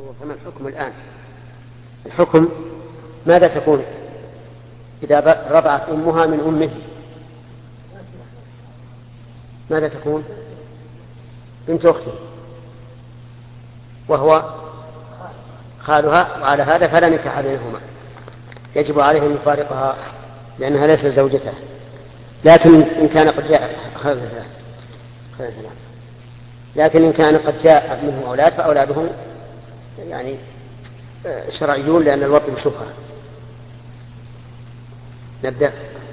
فما الحكم الآن؟ الحكم ماذا تكون إذا رضعت أمها من أمه؟ ماذا تكون؟ بنت أخته وهو خالها، وعلى هذا فلا نكاح بينهما، يجب عليه أن يفارقها لأنها ليست زوجته. لكن إن كان قد جاء منه أولاد فأولادهم يعني شرعيون، لأن الوطن شبهة. نبدأ.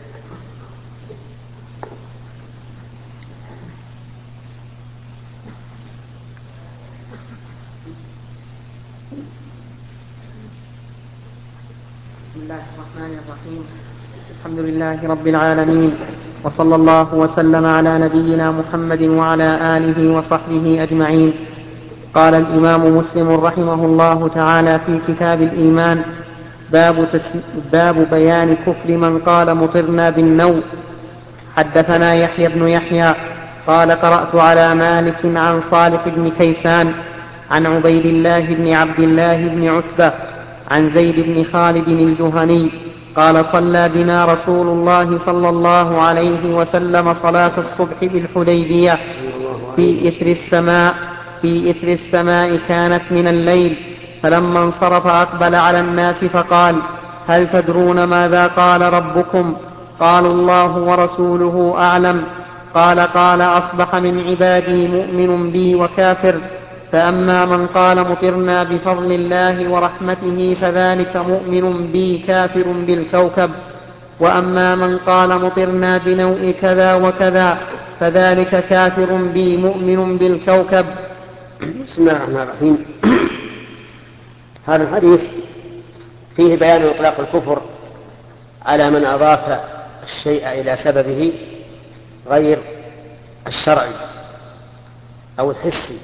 بسم الله الرحمن الرحيم. الحمد لله رب العالمين، وصلى الله وسلم على نبينا محمد وعلى آله وصحبه أجمعين. قال الإمام مسلم رحمه الله تعالى في كتاب الإيمان: باب بيان كفر من قال مطرنا بالنوء. حدثنا يحيى بن يحيى قال قرأت على مالك عن صالح بن كيسان عن عبيد الله بن عبد الله بن عتبة عن زيد بن خالد الجهني قال: صلى بنا رسول الله صلى الله عليه وسلم صلاة الصبح بالحديبية في إثر السماء كانت من الليل، فلما انصرف أقبل على الناس فقال: هل تدرون ماذا قال ربكم؟ قالوا: الله ورسوله أعلم. قال: أصبح من عبادي مؤمن بي وكافر، فأما من قال مطرنا بفضل الله ورحمته فذلك مؤمن بي كافر بالكوكب، وأما من قال مطرنا بنوء كذا وكذا فذلك كافر بي مؤمن بالكوكب. بسم الله الرحمن الرحيم. هذا الحديث فيه بيان إطلاق الكفر على من أضاف الشيء إلى سببه غير الشرعي أو الحسي،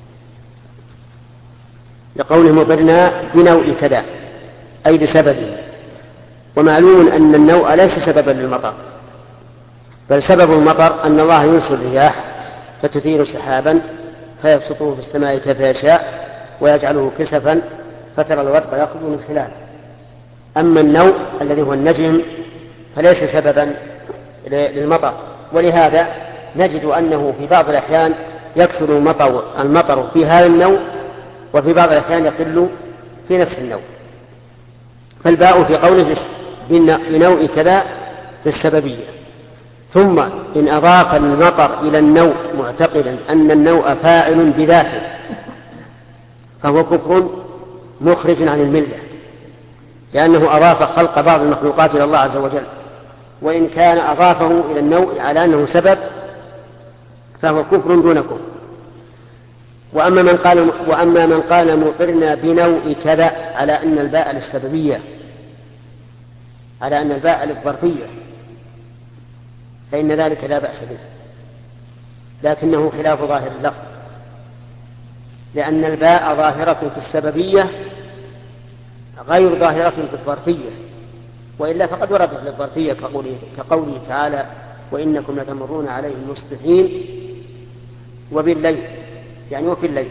لقوله مطرنا بنوء كذا أي بسببه. ومعلوم أن النوء ليس سببا للمطر، بل سبب المطر أن الله يرسل الرياح فتثير سحابا فيبسطه في السماء كيف يشاء ويجعله كسفا فترى الودق يخرج من خلاله. أما النوء الذي هو النجم فليس سببا للمطر، ولهذا نجد أنه في بعض الأحيان يكثر المطر في هذا النوء، وفي بعض الأحيان يقل في نفس النوء. فالباء في قوله بنوء كذا في السببية. ثم إن أضاف المطر إلى النوء معتقدا أن النوء فاعل بذاته فهو كفر مخرج عن الملة، لأنه أضاف خلق بعض المخلوقات إلى الله عز وجل. وإن كان أضافه إلى النوء على أنه سبب فهو كفر دون كفر. وأما من قال مطرنا بنوء كذا على أن الباء للسببية، على أن الباء للظرفية، فإن ذلك لا بأس به، لكنه خلاف ظاهر اللفظ، لأن الباء ظاهرة في السببية غير ظاهرة في الظرفية، وإلا فقد وردت للظرفية كقوله تعالى: وإنكم لتمرون عليهم مصبحين وبالليل، يعني وفي الليل.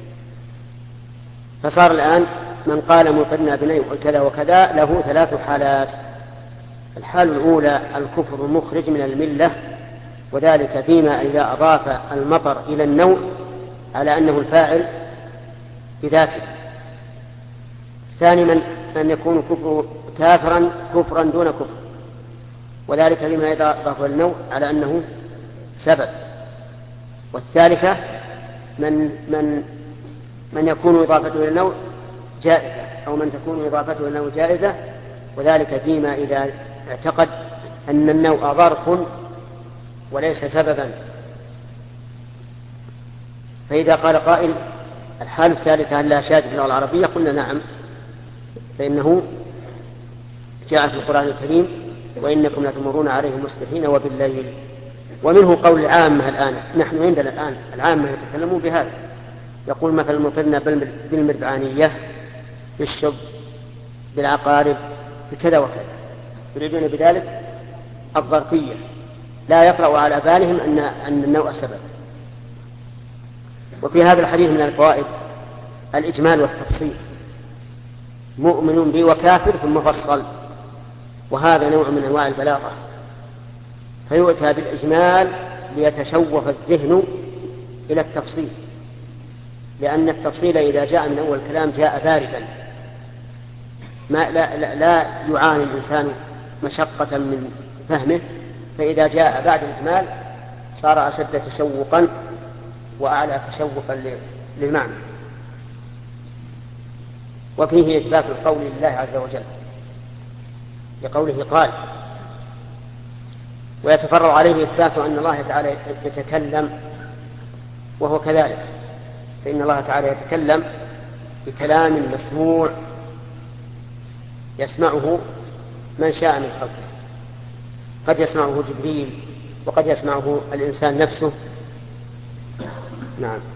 فصار الآن من قال مطرنا بنوء كذا وكذا له ثلاث حالات. الحال الأولى الكفر المخرج من الملة، وذلك فيما إذا أضاف المطر إلى النوء على أنه الفاعل بذاته. الثاني من يكون كافرا كفرا دون كفر، وذلك فيما إذا أضاف النوء على أنه سبب. والثالثة من يكون إضافته إلى النوء جائزة، أو من تكون إضافته إلى النوء جائزة، وذلك فيما إذا اعتقد أن النوء ظرف وليس سببا. فإذا قال قائل: الحال الثالثة هل لا شاذ في اللغة العربية؟ قلنا نعم، فإنه جاء في القرآن الكريم: وإنكم لتمرون عليهم مصبحين وبالليل. ومنه قول العامة الآن، نحن عندنا الآن العامة يتكلمون بهذا، يقول مثلا مطرنا بالمربعانية، بالشب، بالعقارب، بكذا وكذا، يريدون بذلك الظرفية، لا يقرأ على بالهم أن النوء سبب. وفي هذا الحديث من الفوائد الإجمال والتفصيل، مؤمن بي وكافر ثم فصل، وهذا نوع من أنواع البلاغة، فيؤتى بالإجمال ليتشوف الذهن إلى التفصيل، لأن التفصيل إذا جاء من أول الكلام جاء باردا، لا يعاني الإنسان مشقة من فهمه، فإذا جاء بعد الإجمال صار أشد تشوقا وأعلى تشوقا للمعنى. وفيه إثبات القول لله عز وجل لقوله قال، ويتفرع عليه إثبات أن الله تعالى يتكلم، وهو كذلك، فإن الله تعالى يتكلم بكلام مسموع يسمعه من شاء من خلقه، قد يسمعه جبريل وقد يسمعه الإنسان نفسه. نعم.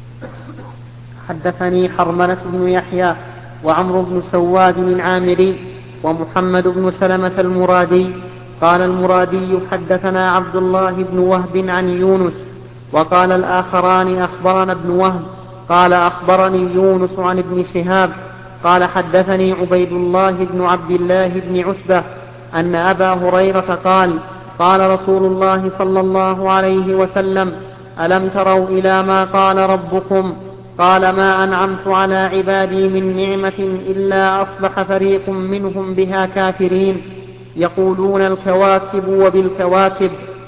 حدثني حرملة بن يحيى وعمرو بن سواد العامري ومحمد بن سلمة المرادي قال المرادي حدثنا عبد الله بن وهب عن يونس، وقال الآخران أخبرنا ابن وهب قال أخبرني يونس عن ابن شهاب قال حدثني عبيد الله بن عبد الله بن عتبة أن أبا هريرة قال قال رسول الله صلى الله عليه وسلم ألم تروا إلى ما قال ربكم قال ما أنعمت على عبادي من نعمة إلا أصبح فريق منهم بها كافرين يقولون الكواكب وبالكواكب.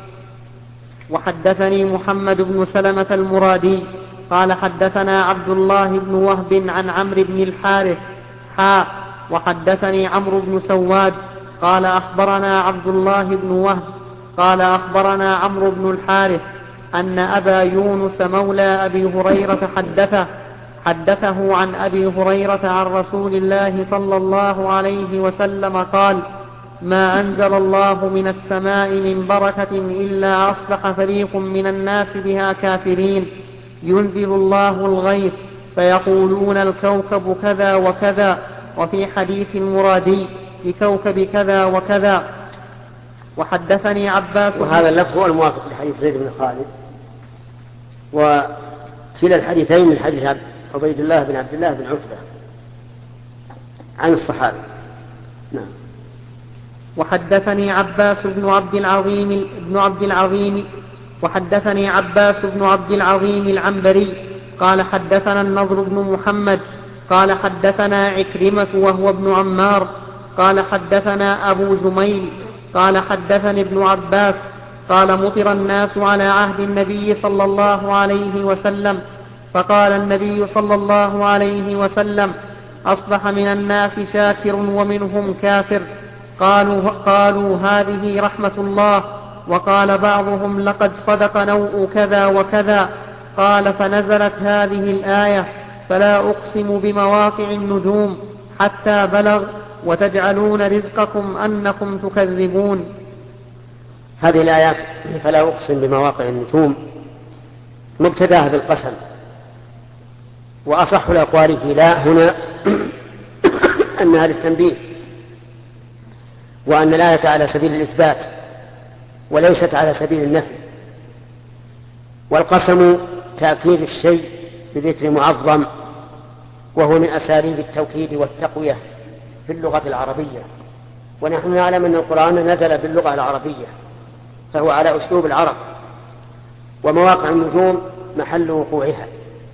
وحدثني محمد بن سلمة المرادي قال حدثنا عبد الله بن وهب عن عمرو بن الحارث وحدثني عمرو بن سواد قال أخبرنا عبد الله بن وهب قال أخبرنا عمرو بن الحارث أن أبا يونس مولى أبي هريرة حدثه عن أبي هريرة عن رسول الله صلى الله عليه وسلم قال ما أنزل الله من السماء من بركة إلا أصبح فريق من الناس بها كافرين ينزل الله الغيث فيقولون الكوكب كذا وكذا، وفي حديث المرادي بكوكب كذا وكذا. وحدثني عباس، وهذا اللفظ هو الموافق لحديث زيد بن خالد، وكلا الحديثين من حديث عبيد الله بن عبد الله بن عتبة عن الصحابة. نعم. وحدثني عباس بن عبد العظيم العنبري قال حدثنا النضر بن محمد قال حدثنا عكرمة وهو ابن عمار قال حدثنا أبو جميل قال حدثني ابن عباس قال مطر الناس على عهد النبي صلى الله عليه وسلم، فقال النبي صلى الله عليه وسلم أصبح من الناس شاكر ومنهم كافر، قالوا هذه رحمة الله، وقال بعضهم لقد صدق نوء كذا وكذا، قال فنزلت هذه الآية فلا أقسم بمواقع النجوم حتى بلغ وتجعلون رزقكم أنكم تكذبون. هذه الآيات فلا أقسم بمواقع النجوم مبتداها بالقسم، وأصح الأقوال في لا هنا أنها للتنبيه، وأن الآية على سبيل الإثبات وليست على سبيل النفي. والقسم تأكيد الشيء بذكر معظم، وهو من أساليب التوكيد والتقوية في اللغة العربية، ونحن نعلم أن القرآن نزل باللغة العربية فهو على أسلوب العرب. ومواقع النجوم محل وقوعها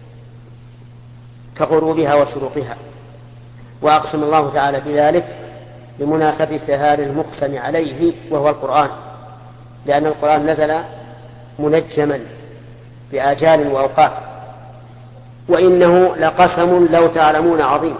كغروبها وشروقها، وأقسم الله تعالى بذلك بمناسبة هذا المقسم عليه وهو القرآن، لأن القرآن نزل منجما بآجال وأوقات. وإنه لقسم لو تعلمون عظيم،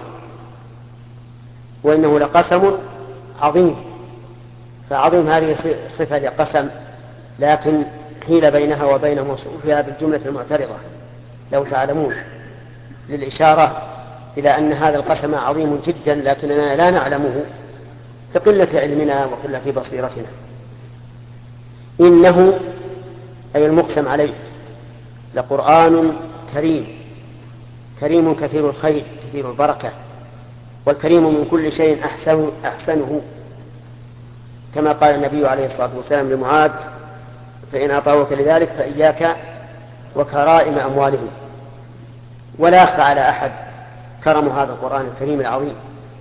وإنه لقسم عظيم، فعظيم هذه صفة لقسم، لكن حيل بينها وبين موصوفها بالجملة المعترضة لو تعلمون، للإشارة إلى أن هذا القسم عظيم جدا لكننا لا نعلمه لقلة علمنا وقلة بصيرتنا. إنه أي المقسم عليه لقرآن كريم، كريم كثير الخير كثير البركة، والكريم من كل شيء أحسنه، كما قال النبي عليه الصلاة والسلام لمعاذ فإن أطاعوك لذلك فإياك وكرائم أموالهم. ولا يخفى على أحد كرم هذا القرآن الكريم العظيم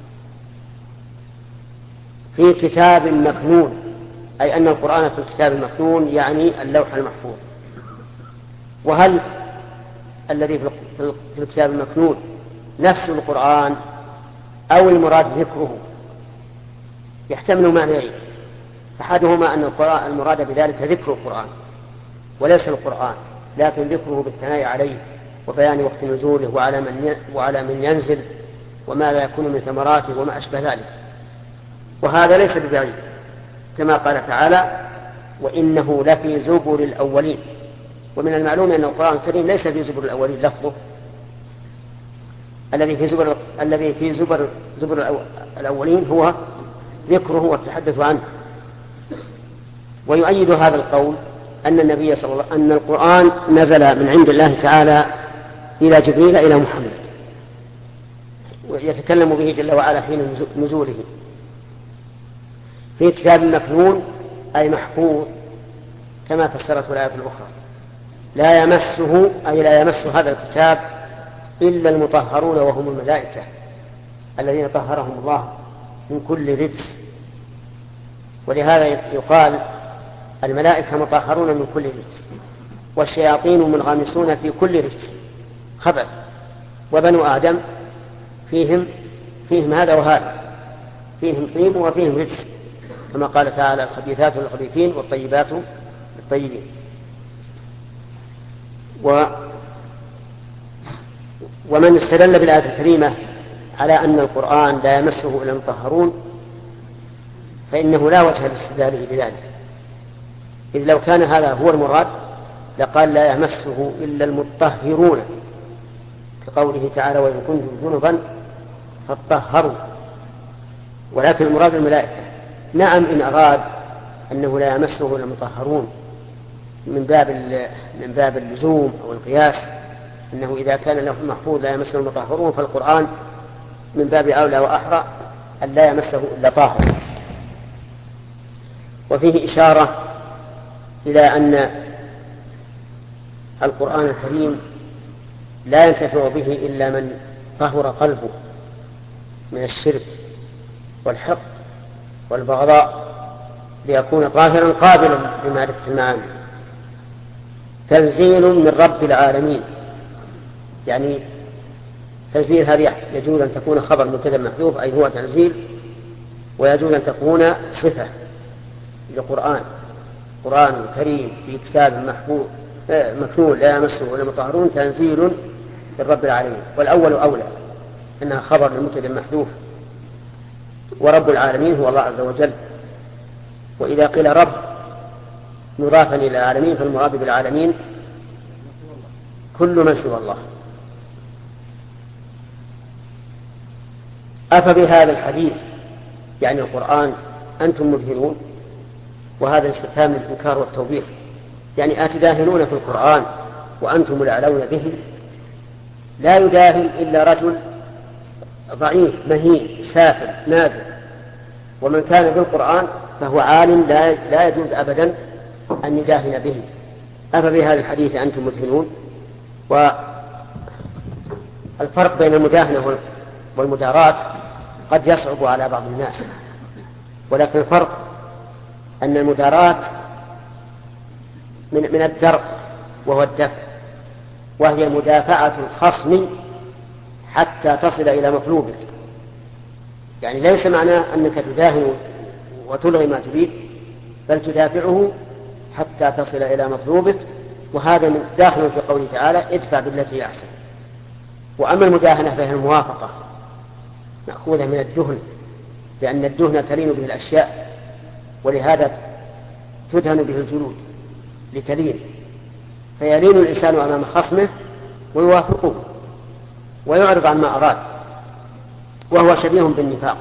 في كتاب مكنون، أي أن القرآن في الكتاب المكنون يعني اللوح المحفوظ. وهل الذي في الكتاب المكنون نفس القرآن أو المراد ذكره؟ يحتمل معنيين، أحدهما أن المراد بذلك ذكر القرآن وليس القرآن، لكن ذكره بالثناء عليه وبيان وقت نزوله وعلى من ينزل وما لا يكون من ثمراته وما أشبه ذلك. وهذا ليس ببعيد، كما قال تعالى وإنه لفي زبر الأولين. ومن المعلوم أن القرآن الكريم ليس في زبر الأولين لفظه، الذي في زبر الأولين هو ذكره والتحدث عنه. ويؤيد هذا القول أن النبي صلى الله عليه وسلم أن القرآن نزل من عند الله تعالى إلى جبريل إلى محمد، ويتكلم به جل وعلا حين نزوله في كتاب مكنون أي محفوظ، كما فسرته الآية الأخرى. لا يمسه أي لا يمس هذا الكتاب إلا المطهرون وهم الملائكة الذين طهرهم الله من كل رجس. ولهذا يقال الملائكة مطهرون من كل رجس، والشياطين منغمسون في كل رجس خبث، وبنو آدم فيهم هذا وهذا، فيهم طيب وفيهم رجس، كما قال تعالى الخبيثات للخبيثين والطيبات للطيبين. ومن استدل بالآية الكريمة على أن القرآن لا يمسه إلا المطهرون فإنه لا وجه لاستدلاله بذلك، إذ لو كان هذا هو المراد لقال لا يمسه إلا المطهرون، كقوله تعالى وإن كنتم جنبا فاطهروا، ولكن المراد الملائكة. نعم إن أراد أنه لا يمسه إلا المطهرون من باب اللزوم أو القياس، أنه إذا كان له محفوظ لا يمسه المطهرون، فالقرآن من باب أولى وأحرى أن لا يمسه إلا طاهر. وفيه إشارة إلى أن القرآن الكريم لا ينتفع به إلا من طهر قلبه من الشرك والحق والبغضاء ليكون طاهرا قابلا لمعرفة المعاني. تنزيل من رب العالمين، يعني تنزيل هذه يجوز أن تكون خبر مبتدأ محذوف أي هو تنزيل، ويجوز أن تكون صفة للقرآن. قرآن كريم في كتاب محفوظ مكنون لا يمسه ولا مطهرون تنزيل من رب العالمين، والأول أولى أنها خبر للمبتدأ محذوف، ورب العالمين هو الله عز وجل. وإذا قيل رب مضافا إلى العالمين فالمراد بالعالمين كل من سوى الله. أفبهذا الحديث يعني القرآن أنتم مدهنون؟ وهذا استفهام الإنكار والتوبيخ، يعني أتداهنون في القرآن وأنتم الأعلون به؟ لا يداهن إلا رجل ضعيف مهين سافل نازل، ومن كان بالقرآن فهو عالم لا يجوز أبدا أن يداهن به. أفبهذا الحديث أنتم مدهنون؟ والفرق بين المداهنة والمداراة قد يصعب على بعض الناس، ولكن الفرق أن المداراة من الدرء وهو الدفع، وهي مدافعة الخصم حتى تصل إلى مطلوبك. يعني ليس معناه أنك تداهن وتلغي ما تريد، بل تدافعه حتى تصل إلى مطلوبك، وهذا من داخل في قوله تعالى ادفع بالتي هي أحسن. وأما المداهنة فهي الموافقة مأخوذة من الدهن، لأن الدهن تلين به الأشياء، ولهذا تدهن به الجلود لتلين، فيلين الإنسان أمام خصمه ويوافقه ويعرض عن ما أراد، وهو شبيه بالنفاق.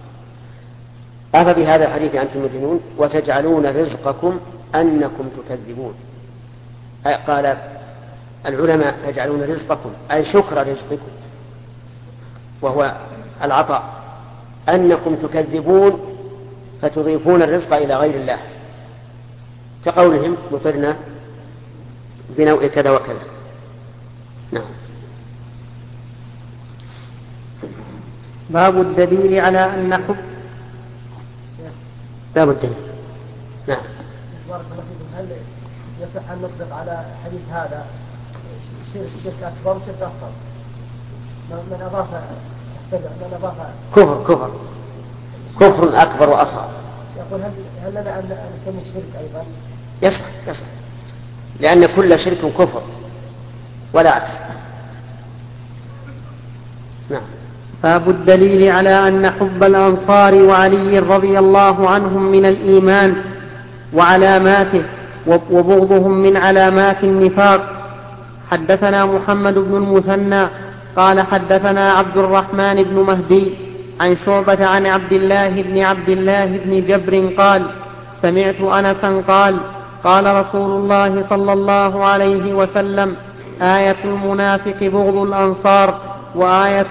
أفبهذا الحديث أنتم مدهنون وتجعلون رزقكم أنكم تكذبون. قال العلماء تجعلون رزقكم أي شكر رزقكم وهو العطاء، أنكم تكذبون فتضيفون الرزق إلى غير الله، كقولهم مطرنا بنوء كذا وكذا. نعم. باب الدليل على أن حب. باب الدليل. نعم. بارك الله فيكم. هل يصح أن نطلق على حديث هذا شرك أكبر وشرك أصغر؟ من أضاف كفر أكبر وأصغر. يقول هل لنا أن نسمي الشرك أيضا؟ يصح لأن كل شرك كفر ولا عكس. نعم. باب الدليل على أن حب الأنصار وعلي رضي الله عنهم من الإيمان وعلاماته، وبغضهم من علامات النفاق. حدثنا محمد بن المثنى قال حدثنا عبد الرحمن بن مهدي عن شعبة عن عبد الله بن جبر قال سمعت أنسا قال قال رسول الله صلى الله عليه وسلم آية المنافق بغض الأنصار وآية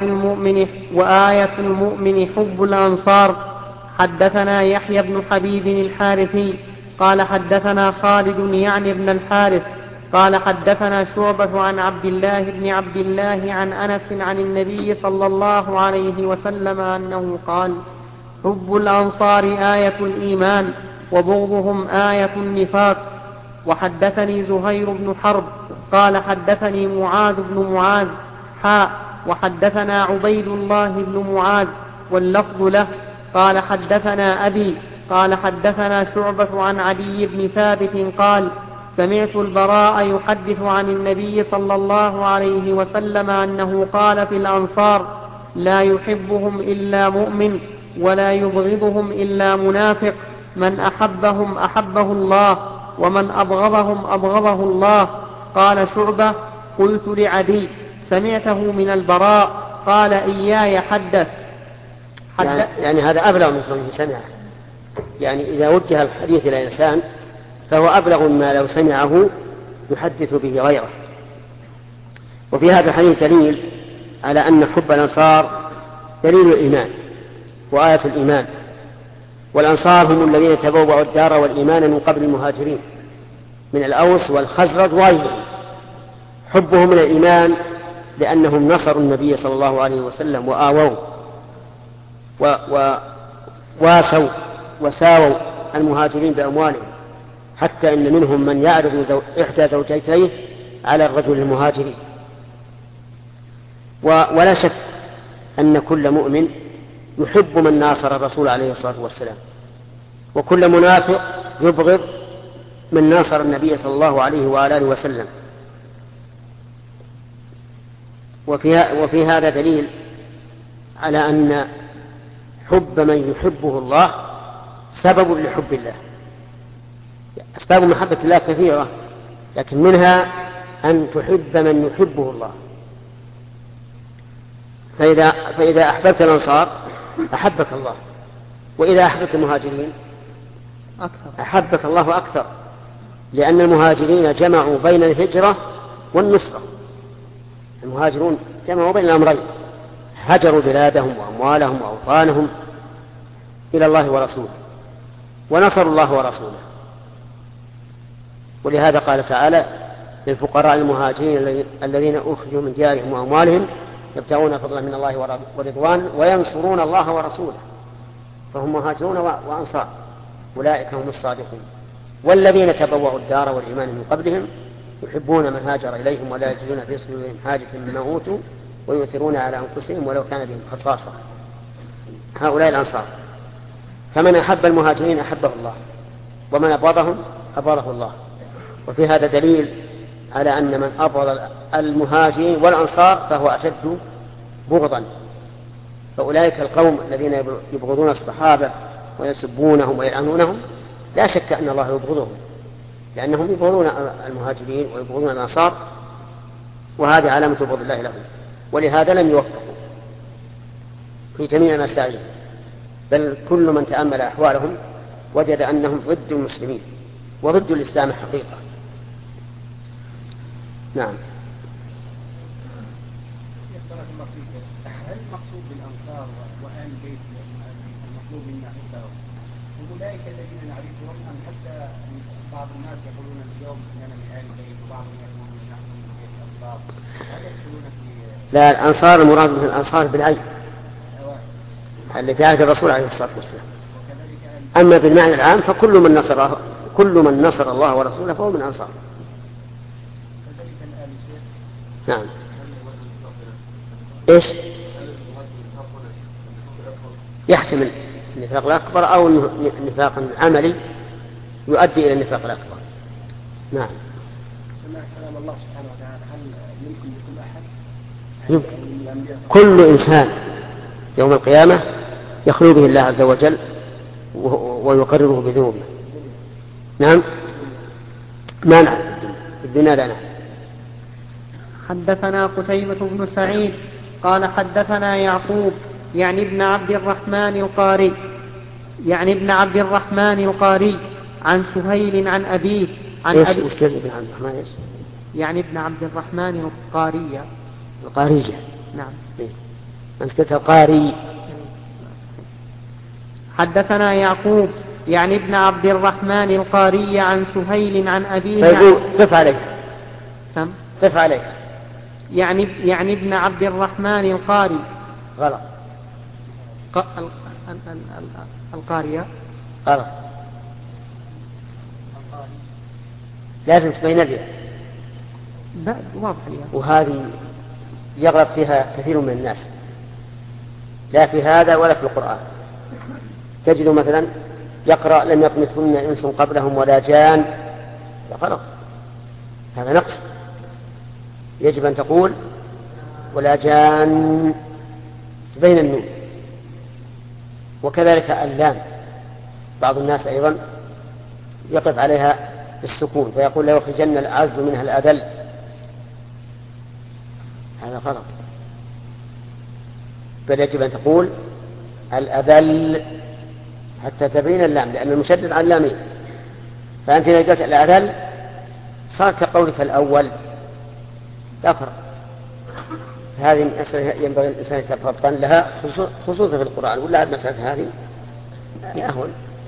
المؤمن حب الأنصار. حدثنا يحيى بن حبيب الحارثي قال حدثنا خالد يعني بن الحارث قال حدثنا شعبة عن عبد الله عن أنس عن النبي صلى الله عليه وسلم أنه قال حب الأنصار آية الإيمان وبغضهم آية النفاق. وحدثني زهير بن حرب قال حدثني معاذ بن معاذ وحدثنا عبيد الله بن معاذ واللفظ له قال حدثنا أبي قال حدثنا شعبة عن علي بن ثابت قال سمعت البراء يحدث عن النبي صلى الله عليه وسلم أنه قال في الأنصار لا يحبهم إلا مؤمن ولا يبغضهم إلا منافق، من أحبهم أحبه الله ومن أبغضهم أبغضه الله. قال شعبة قلت لعدي سمعته من البراء قال إياي حدث. يعني هذا أبلغ من كونه سمعه، يعني إذا وجه الحديث إلى إنسان فهو أبلغ ما لو سمعه يحدث به غيره. وفي هذا الحديث دليل على أن حب الأنصار دليل الإيمان وآية الإيمان، والأنصار هم الذين تبوأوا الدار والإيمان من قبل المهاجرين من الأوس والخزرج وغيرهم. حبهم من الإيمان لأنهم نصروا النبي صلى الله عليه وسلم وآووا وواسوا وساووا المهاجرين بأموالهم، حتى إن منهم من يعرض إحدى زوجتيه على الرجل المهاجري. ولا شك أن كل مؤمن يحب من ناصر الرسول عليه الصلاة والسلام، وكل منافق يبغض من ناصر النبي صلى الله عليه وآله وسلم. وفي هذا دليل على أن حب من يحبه الله سبب لحب الله. أسباب محبة الله كثيرة، لكن منها أن تحب من يحبه الله. فإذا أحببت الأنصار أحبك الله، وإذا أحببت المهاجرين أحبك الله أكثر، لأن المهاجرين جمعوا بين الهجرة والنصرة. المهاجرون جمعوا بين الأمرين، هجروا بلادهم وأموالهم وأوطانهم إلى الله ورسوله، ونصروا الله ورسوله. ولهذا قال تعالى للفقراء المهاجرين الذين أخرجوا من ديارهم وأموالهم يبتغون فضلا من الله ورضوان وينصرون الله ورسوله، فهم مهاجرون وأنصار، أولئك هم الصادقون. والذين تبوأوا الدار والإيمان من قبلهم يحبون من هاجر إليهم ولا يجدون في صدورهم حاجة مما أوتوا ويؤثرون على أنفسهم ولو كان بهم خصاصة. هؤلاء الأنصار. فمن أحب المهاجرين أحبه الله، ومن أبغضهم أبغضه الله. وفي هذا دليل على أن من أبغض المهاجرين والأنصار فهو أشد بغضا. فأولئك القوم الذين يبغضون الصحابة ويسبونهم ويلعنونهم لا شك أن الله يبغضهم، لأنهم يبغضون المهاجرين ويبغضون الأنصار، وهذه علامة بغض الله لهم. ولهذا لم يوفقوا في جميع مسائلهم، بل كل من تأمل أحوالهم وجد أنهم ضد المسلمين وضد الإسلام حقيقة. نعم. هل المقصود بالأنصار وآل البيت المطلوب منا حبهم هم أولئك الذين نعرفهم، أم حتى بعض الناس يقولون اليوم أننا من آل البيت وبعض الناس يقولون نحن من بيت الأنصار؟ هل يدخلون في لا، الأنصار المراد من الأنصار بالعين، اللي في عهد الرسول عليه الصلاة والسلام. أما بالمعنى العام فكل من نصر الله ورسوله فهو من أنصاره. نعم. إيش؟ يحتمل النفاق الأكبر أو نفاق عملي يؤدي إلى النفاق الأكبر. نعم. سمع كلام الله سبحانه وتعالى، هل يمكن لكل أحد؟ يمكن. كل إنسان يوم القيامة يخلو به الله عز وجل ويقرره بذنوبه. نعم. ما نعلم الدنيا لا نعلم. حدثنا قتيبة بن سعيد قال حدثنا يعقوب يعني ابن عبد الرحمن القاري عن سهيل عن أبيه عن إيش ابن عبد الرحمن إيش؟ يعني ابن عبد الرحمن القارية. نعم. أنت القاري. حدثنا يعقوب يعني ابن عبد الرحمن القاري عن سهيل عن أبيه. طيب قف عليه. قف عليه. يعني ابن عبد الرحمن القاري. غلط. القارية. غلط. لازم تبين الياء. لا واضح الياء. وهذه يغلط فيها كثير من الناس، لا في هذا ولا في القرآن. تجد مثلا يقرأ لم يطمثهن إنس قبلهم ولا جان. غلط، هذا نقص. يجب أن تقول ولا جان بين النون. وكذلك اللام، بعض الناس أيضا يقف عليها بالسكون فيقول لا يخرجن الأعز منها الأذل. هذا غلط، بل يجب أن تقول الأذل حتى تبين اللام، لأن المشدد على اللامين. فأنت إذا قلت الأذل صار كقولك الأول لا فرق. هذه مسألة ينبغي الإنسان يتفطن لها خصوصا في القرآن، ولا مسألة هذه يا أهون.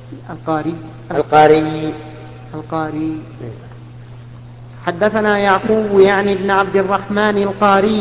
القاري. حدثنا يعقوب يعني ابن عبد الرحمن القاري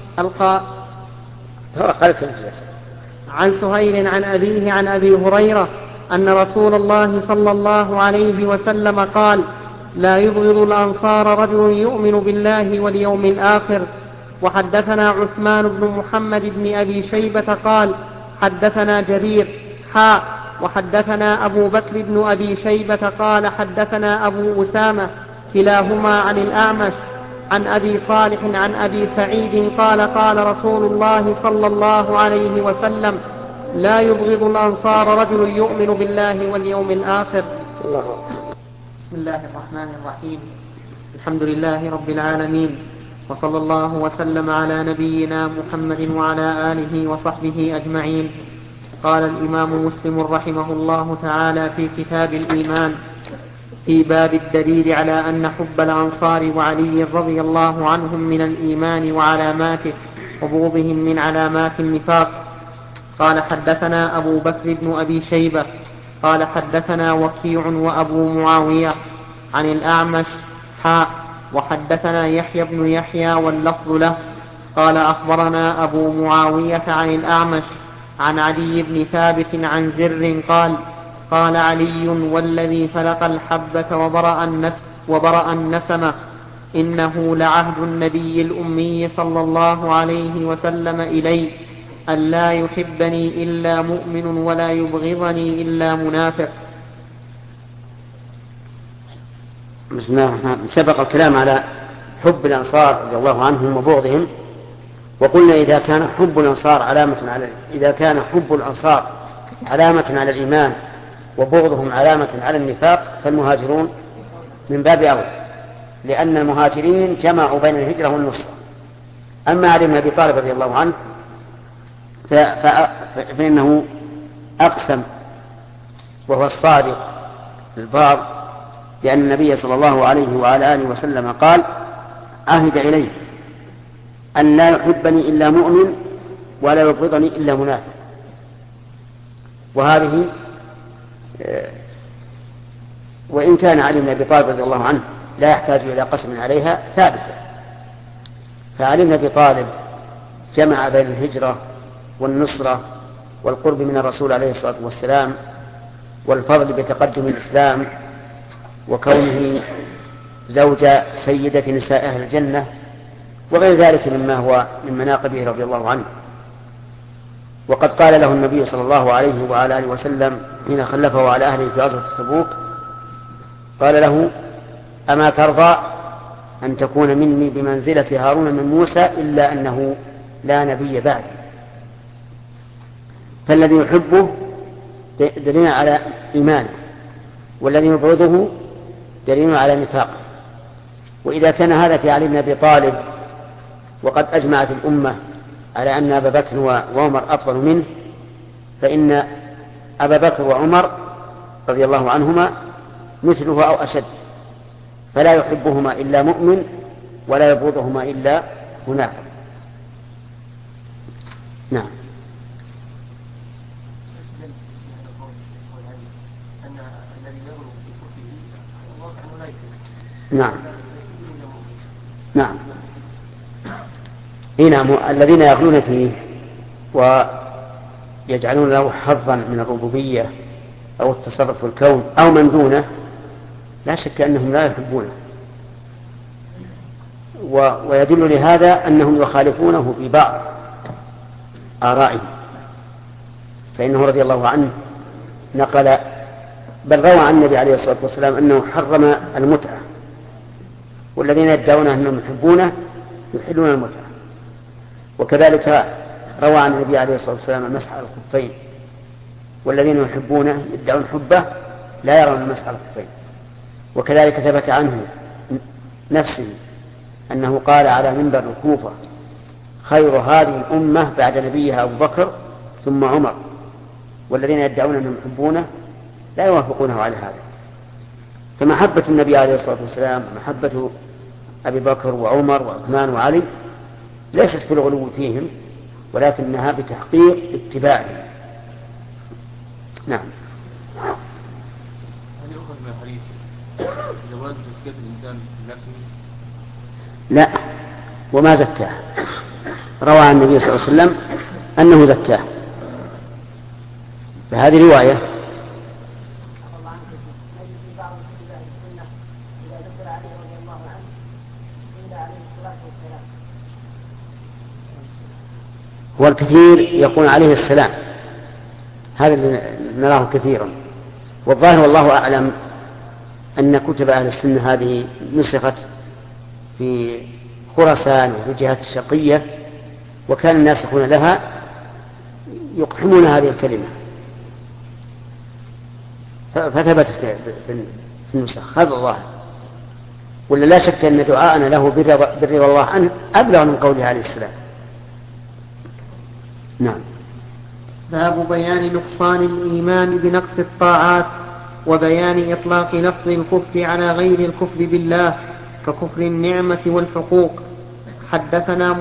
عن سهيل عن أبيه عن أبي هريرة أن رسول الله صلى الله عليه وسلم قال لا يبغض الأنصار رجل يؤمن بالله واليوم الآخر. وحدثنا عثمان بن محمد بن أبي شيبة قال حدثنا جرير وحدثنا أبو بكر بن أبي شيبة قال حدثنا أبو أسامة كلاهما عن الأعمش عن أبي صالح عن أبي سعيد قال قال رسول الله صلى الله عليه وسلم لا يبغض الأنصار رجل يؤمن بالله واليوم الآخر. بسم الله الرحمن الرحيم. الحمد لله رب العالمين، وصلى الله وسلم على نبينا محمد وعلى آله وصحبه أجمعين. قال الإمام مسلم رحمه الله تعالى في كتاب الإيمان في باب الدليل على أن حب الأنصار وعلي رضي الله عنهم من الإيمان وعلاماته وبغضهم من علامات النفاق. قال حدثنا أبو بكر بن أبي شيبة قال حدثنا وكيع وأبو معاوية عن الأعمش وحدثنا يحيى بن يحيى واللفظ له قال أخبرنا أبو معاوية عن الأعمش عن علي بن ثابت عن زر قال علي والذي فلق الحبة وبرأ النسمة إنه لعهد النبي الأمي صلى الله عليه وسلم إلي أن لا يحبني إلا مؤمن ولا يبغضني إلا منافق. بسم الله الرحمن الرحيم. سبق الكلام على حب الأنصار رضي الله عنهم وبغضهم، وقلنا إذا كان حب الأنصار علامة على الإيمان وبغضهم علامة على النفاق فالمهاجرون من باب أول، لأن المهاجرين جمعوا بين الهجرة والنصرة. أما علي بن أبي طالب رضي الله عنه فإنه أقسم وهو الصادق البار لأن النبي صلى الله عليه وعلى آله وسلم قال عهد إليه أن لا يحبني إلا مؤمن ولا يبغضني إلا منافق. وهذه وإن كان علي بن أبي طالب رضي الله عنه لا يحتاج إلى قسم عليها ثابتة، فعلي بن أبي طالب جمع بين الهجرة والنصرة والقرب من الرسول عليه الصلاة والسلام، والفضل بتقدم الإسلام، وكونه زوج سيدة نساء أهل الجنة، وغير ذلك مما هو من مناقبه رضي الله عنه. وقد قال له النبي صلى الله عليه وعلى آله وسلم حين خلفه على أهله في غزوة تبوك، قال له: أما ترضى أن تكون مني بمنزلة هارون من موسى إلا أنه لا نبي بعدي؟ فالذي يحبه دليل على إيمانه، والذي يبغضه دليل على نفاقه. وإذا كان هذا في علي بن أبي طالب وقد أجمعت الأمة على أن أبا بكر وعمر أفضل منه، فإن أبا بكر وعمر رضي الله عنهما مثله أو أشد، فلا يحبهما إلا مؤمن ولا يبغضهما إلا منافق. نعم. نعم. نعم. نعم. الذين يغلون فيه ويجعلون له حظا من الربوبية أو التصرف في الكون أو من دونه، لا شك أنهم لا يحبونه، ويدل لهذا أنهم يخالفونه في بعض آرائهم. فإنه رضي الله عنه نقل، بل روى عن النبي عليه الصلاة والسلام أنه حرم المتعة، والذين يدعون أنهم يحبونه يحلون المتعة. وكذلك روى عن النبي عليه الصلاة والسلام المسح على الخفين، والذين يحبونه يدعون حبه لا يرون المسح على الخفين. وكذلك ثبت عنه نفسه أنه قال على منبر الكوفة: خير هذه الأمة بعد نبيها أبو بكر ثم عمر، والذين يدعون أنهم يحبونه لا يوافقونه على هذا. فمحبة النبي عليه الصلاة والسلام، محبة أبي بكر وعمر وعثمان وعلي ليست في الغلو فيهم، ولكنها بتحقيق اتباعهم. نعم. هل يؤخذ من الحديث جواز تزكية الإنسان بنفسه؟ لا، وما زكاه. روى عن النبي صلى الله عليه وسلم أنه زكاه، فهذه رواية. والكثير يقول عليه السلام، هذا اللي نراه كثيرا. والظاهر والله أعلم أن كتب أهل السنة هذه نسخت في خراسان وفي الجهات الشرقية، وكان الناس يقولون لها يقحمون هذه الكلمة، فثبتت في النسخ. هذا الظاهر، ولا لا شك أن دعاءنا له بالرضا الله عنه أبلغ من قوله عليه السلام. نعم. باب بيان نقصان الإيمان بنقص الطاعات، وبيان إطلاق لفظ الكفر على غير الكفر بالله ككفر النعمة والحقوق. حدثنا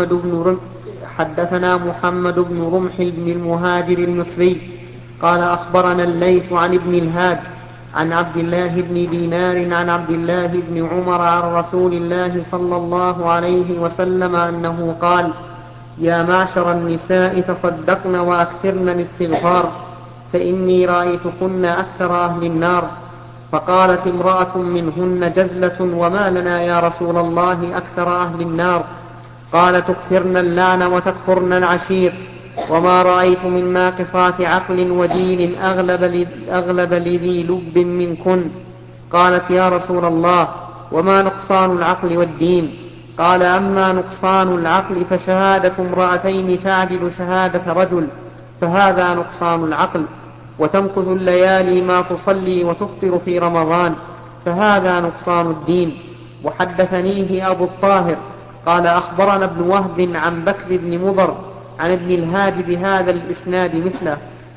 محمد بن رمح بن المهاجر المصري قال أخبرنا الليث عن ابن الهاد عن عبد الله بن دينار عن عبد الله بن عمر عن رسول الله صلى الله عليه وسلم أنه قال: يا معشر النساء تصدقن وأكثرن الاستغفار فإني رأيتكن أكثر أهل النار. فقالت امرأة منهن جزلة: وما لنا يا رسول الله أكثر أهل النار؟ قال: تكثرن اللعن وتكفرن العشير، وما رأيت من ناقصات عقل ودين أغلب لذي لب منكن. قالت: يا رسول الله وما نقصان العقل والدين؟ قال: أما نقصان العقل فشهادة امرأتين تعدل شهادة رجل، فهذا نقصان العقل. وتمكث الليالي ما تصلي وتفطر في رمضان، فهذا نقصان الدين. وحدثنيه أبو الطاهر قال أخبرنا ابن وهب عن بكر بن مضر عن ابن الهاد بهذا الإسناد مثله.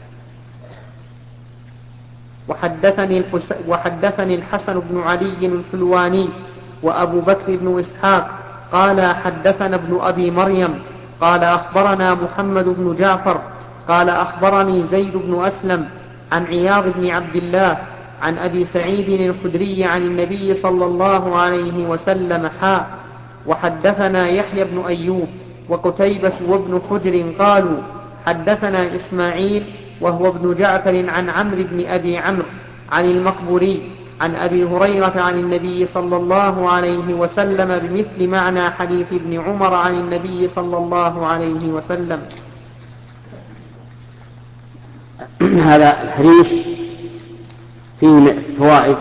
وحدثني الحسن بن علي الحلواني وأبو بكر بن إسحاق قال حدثنا ابن أبي مريم قال أخبرنا محمد بن جعفر قال أخبرني زيد بن أسلم عن عياض بن عبد الله عن أبي سعيد الخدري عن النبي صلى الله عليه وسلم وحدثنا يحيى بن أيوب وقتيبة وابن حجر قالوا حدثنا إسماعيل وهو ابن جعفر عن عمرو بن أبي عمرو عن المقبوري عن أبي هريرة عن النبي صلى الله عليه وسلم بمثل معنى حديث ابن عمر عن النبي صلى الله عليه وسلم. هذا الحديث فيه فوائد.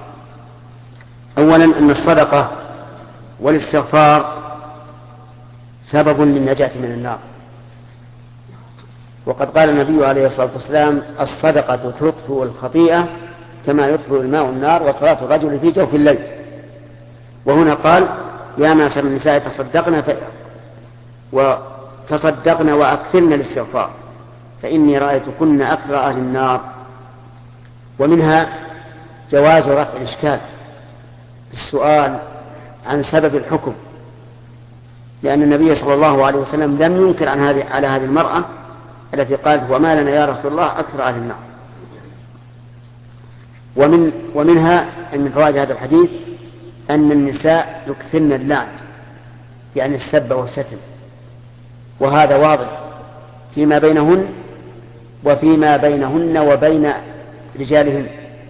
أولا أن الصدقة والاستغفار سبب للنجاة من النار، وقد قال النبي عليه الصلاة والسلام: الصدقة تطفئ الخطيئة كما يطفئ الماء النار وصلاة الرجل في جوف الليل. وهنا قال: يا معشر النساء تصدقن وأكثرن الاستغفار فإني رأيتكن أكثر أهل النار. ومنها جواز رفع الإشكال السؤال عن سبب الحكم، لأن النبي صلى الله عليه وسلم لم ينكر على هذه المرأة التي قالت: وما لنا يا رسول الله أكثر أهل النار. ومنها أن من فوائد هذا الحديث أن النساء يكثرن اللعن، يعني السب والشتم، وهذا واضح فيما بينهن وفيما بينهن وبين رجالهن.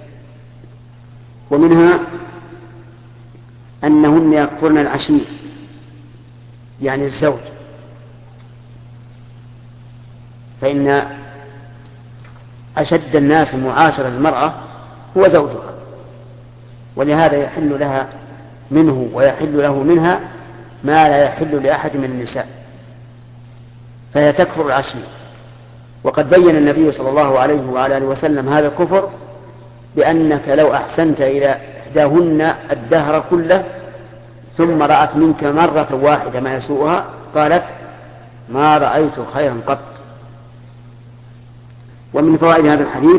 ومنها أنهن يكفرن العشير، يعني الزوج، فإن أشد الناس معاشرة المرأة هو زوجها، ولهذا يحل لها منه ويحل له منها ما لا يحل لأحد من النساء، فهي تكفر العشير. وقد بين النبي صلى الله عليه وعلى آله وسلم هذا الكفر بأنك لو أحسنت إلى إحداهن الدهر كله ثم رأت منك مرة واحدة ما يسوءها قالت: ما رأيت خيرا قط. ومن فوائد هذا الحديث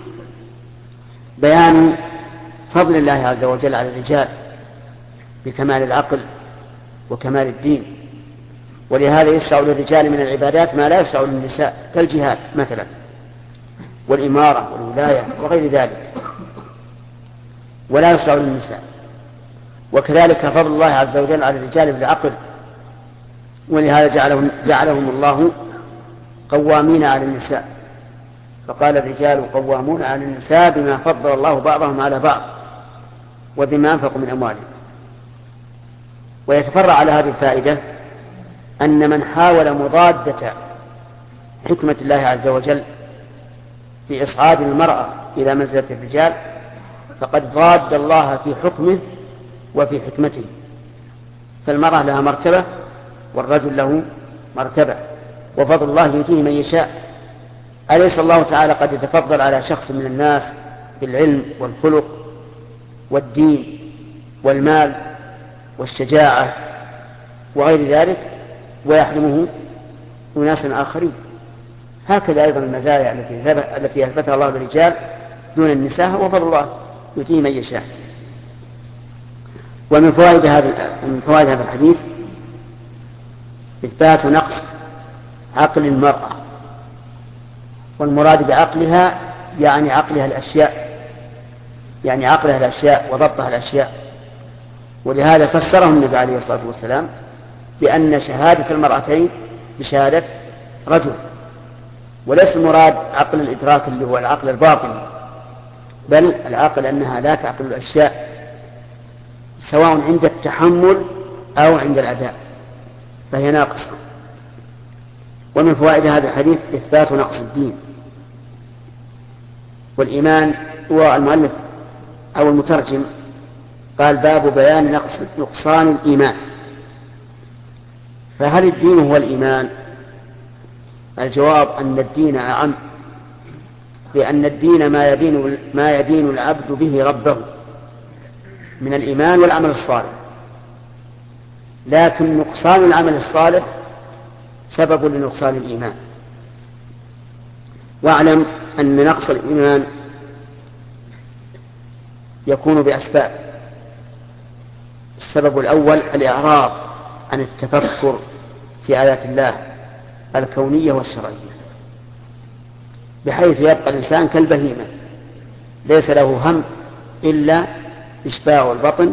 بيان فضل الله عز وجل على الرجال بكمال العقل وكمال الدين، ولهذا يشرع للرجال من العبادات ما لا يشرع للنساء، كالجهاد مثلا والإمارة والولاية وغير ذلك، ولا يشرع للنساء. وكذلك فضل الله عز وجل على الرجال بالعقل، ولهذا جعلهم الله قوامين على النساء، فقال: الرجال قوامون على النساء بما فضل الله بعضهم على بعض وبما أنفقوا من أموالهم. ويتفرع على هذه الفائدة أن من حاول مضادة حكمة الله عز وجل في إصعاد المرأة إلى منزلة الرجال فقد ضاد الله في حكمه وفي حكمته، فالمرأة لها مرتبة والرجل له مرتبة، وفضل الله يؤتيه من يشاء. أليس الله تعالى قد يتفضل على شخص من الناس بالعلم والخلق والدين والمال والشجاعة وغير ذلك ويحرمه أناس آخرين؟ هكذا أيضا المزايا التي يثبتها الله للرجال دون النساء وفضل الله يؤتيه من يشاء. ومن فوائد هذا الحديث إثبات نقص عقل المرأة، والمراد بعقلها يعني عقلها الأشياء وضبطها الأشياء. ولهذا فسره النبي عليه الصلاة والسلام بأن شهادة المرأتين بشهادة رجل، وليس المراد عقل الإدراك اللي هو العقل الباطن، بل العقل أنها لا تعقل الأشياء سواء عند التحمل أو عند الأداء، فهي ناقصة. ومن فوائد هذا الحديث إثبات نقص الدين والإيمان. والمؤلف أو المترجم قال: باب بيان نقصان الإيمان. فهل الدين هو الإيمان؟ الجواب أن الدين أعم، لأن الدين ما يدين العبد به ربه من الإيمان والعمل الصالح، لكن نقصان العمل الصالح سبب لنقصان الإيمان. واعلم أن نقص الإيمان يكون بأسباب. السبب الأول الإعراض عن التفكر في آيات الله الكونية والشرعية، بحيث يبقى الإنسان كالبهيمة ليس له هم إلا إشباع البطن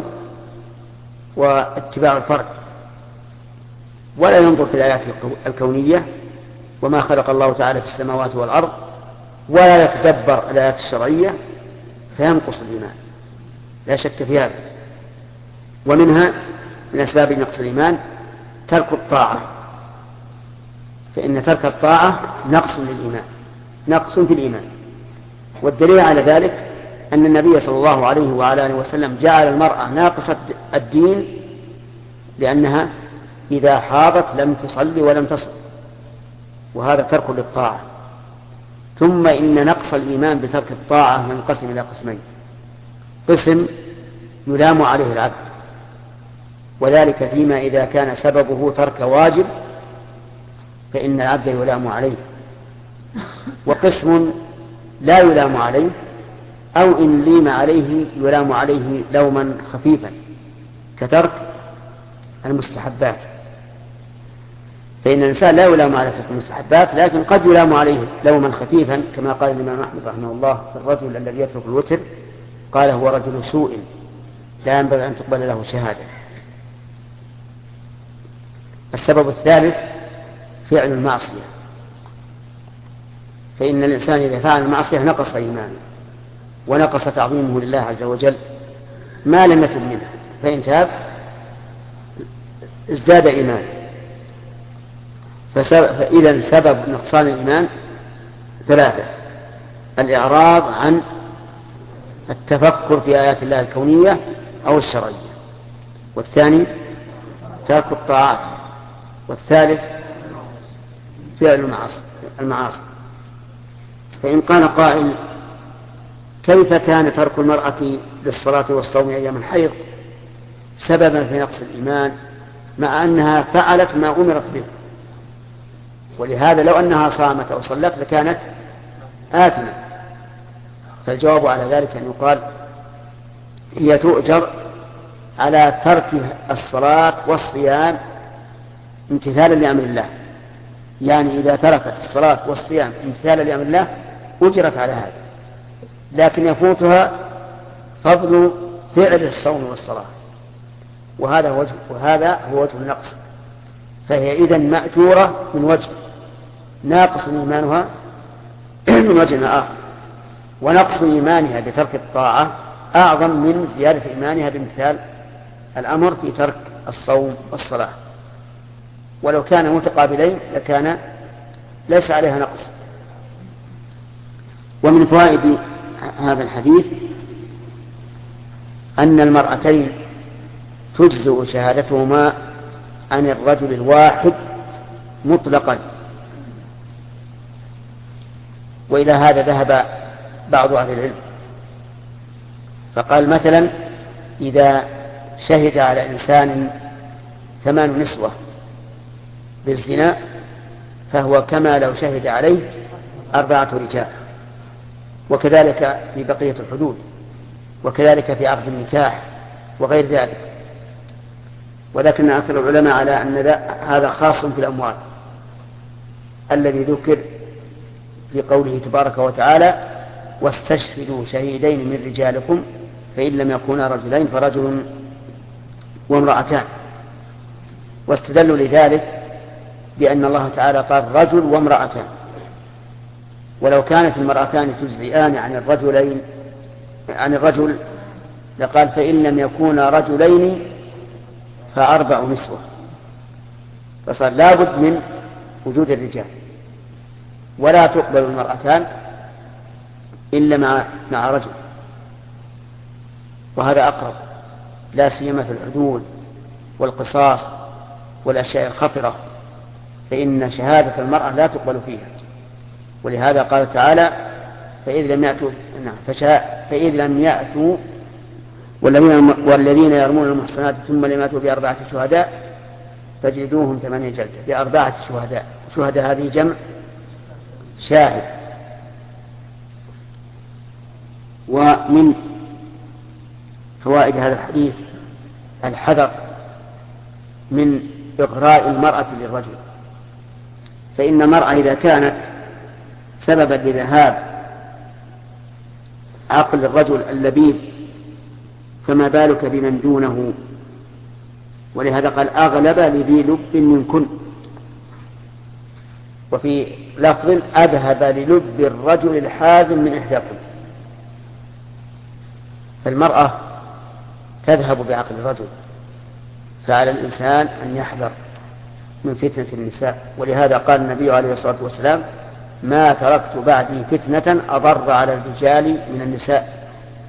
واتباع الفرج، ولا ينظر في الآيات الكونية وما خلق الله تعالى في السماوات والأرض ولا يتدبر الآيات الشرعية فينقص الإيمان، لا شك في هذا. ومنها من أسباب نقص الإيمان ترك الطاعة، فإن ترك الطاعة نقص للإيمان، نقص في الإيمان. والدليل على ذلك أن النبي صلى الله عليه وعلى آله وسلم جعل المرأة ناقصة الدين لأنها إذا حاضت لم تصلي ولم تصل، وهذا ترك للطاعة. ثم إن نقص الإيمان بترك الطاعة ينقسم إلى قسمين: قسم يلام عليه العبد، وذلك فيما إذا كان سببه ترك واجب فإن العبد يلام عليه، وقسم لا يلام عليه، أو إن ليم عليه يلام عليه لوما خفيفا كترك المستحبات. فإن الإنسان لا يلام على ترك المستحبات، لكن قد يلام عليه لوما خفيفا، كما قال الإمام أحمد رحمه الله في الرجل الذي يترك الوتر، قال هو رجل سوء لا ينبغي أن تقبل له شهادة. السبب الثالث فعل المعصية، فإن الإنسان إذا فعل المعصية نقص إيمانه ونقص تعظيمه لله عز وجل ما لم يتب منه، فإن تاب ازداد إيمانه. فإذا سبب نقصان الإيمان ثلاثة: الإعراض عن التفكر في آيات الله الكونية أو الشرعية، والثاني ترك الطاعات، والثالث فعل المعاصي. فإن قال قائل: كيف كان ترك المرأة للصلاة والصوم أيام الحيض سببا في نقص الإيمان مع أنها فعلت ما أمرت به؟ ولهذا لو أنها صامت أو صلت لكانت آثمة. فالجواب على ذلك أن يقال: هي تؤجر على ترك الصلاة والصيام امتثالا لأمر الله، يعني إذا تركت الصلاة والصيام امتثالا لأمر الله أجرت على هذا، لكن يفوتها فضل فعل الصوم والصلاة، وهذا هو وجه النقص. فهي إذن مأجورة من وجه، ناقص إيمانها من وجه آخر، ونقص إيمانها بترك الطاعة أعظم من زيادة إيمانها بامتثال الأمر في ترك الصوم والصلاة. ولو كان متقابلين لكان ليس عليها نقص. ومن فوائد هذا الحديث أن المرأتين تجزئ شهادتهما عن الرجل الواحد مطلقا. وإلى هذا ذهب بعض أهل العلم، فقال مثلا: إذا شهد على إنسان 8 نسوة بالزنا فهو كما لو شهد عليه 4 رجال، وكذلك في بقية الحدود، وكذلك في عقد النكاح وغير ذلك. ولكن أكثر العلماء على أن هذا خاص في الأموال الذي ذكر في قوله تبارك وتعالى: واستشهدوا شهيدين من رجالكم فإن لم يكونا رجلين فرجل وامرأتان. واستدلوا لذلك بأن الله تعالى قال رجل وامرأتان، ولو كانت المرأتان تجزئان عن الرجل لقال فإن لم يكونا رجلين ف4 نسوة، فصار لابد من وجود الرجال، ولا تقبل المرأتان إلا مع رجل، وهذا أقرب لا سيما في الحدود والقصاص والأشياء الخطرة، فإن شهادة المرأة لا تقبل فيها. ولهذا قال تعالى: فإذ لم يأتوا والذين يرمون المحصنات ثم لم يأتوا ب4 شهداء فاجلدوهم 8 جلدة. ب4 شهداء، شهداء هذه جمع شاهد. ومن فوائد هذا الحديث الحذر من إغراء المرأة للرجل، فإن المرأة إذا كانت سببا لذهاب عقل الرجل اللبيب فما بالك بمن دونه. ولهذا قال: أغلب لذي لب منكن. وفي لفظ أذهب للب الرجل الحازم من إحداكم. فالمرأة تذهب بعقل الرجل، فعلى الإنسان أن يحذر من فتنة النساء. ولهذا قال النبي عليه الصلاة والسلام: ما تركت بعدي فتنة أضر على الرجال من النساء.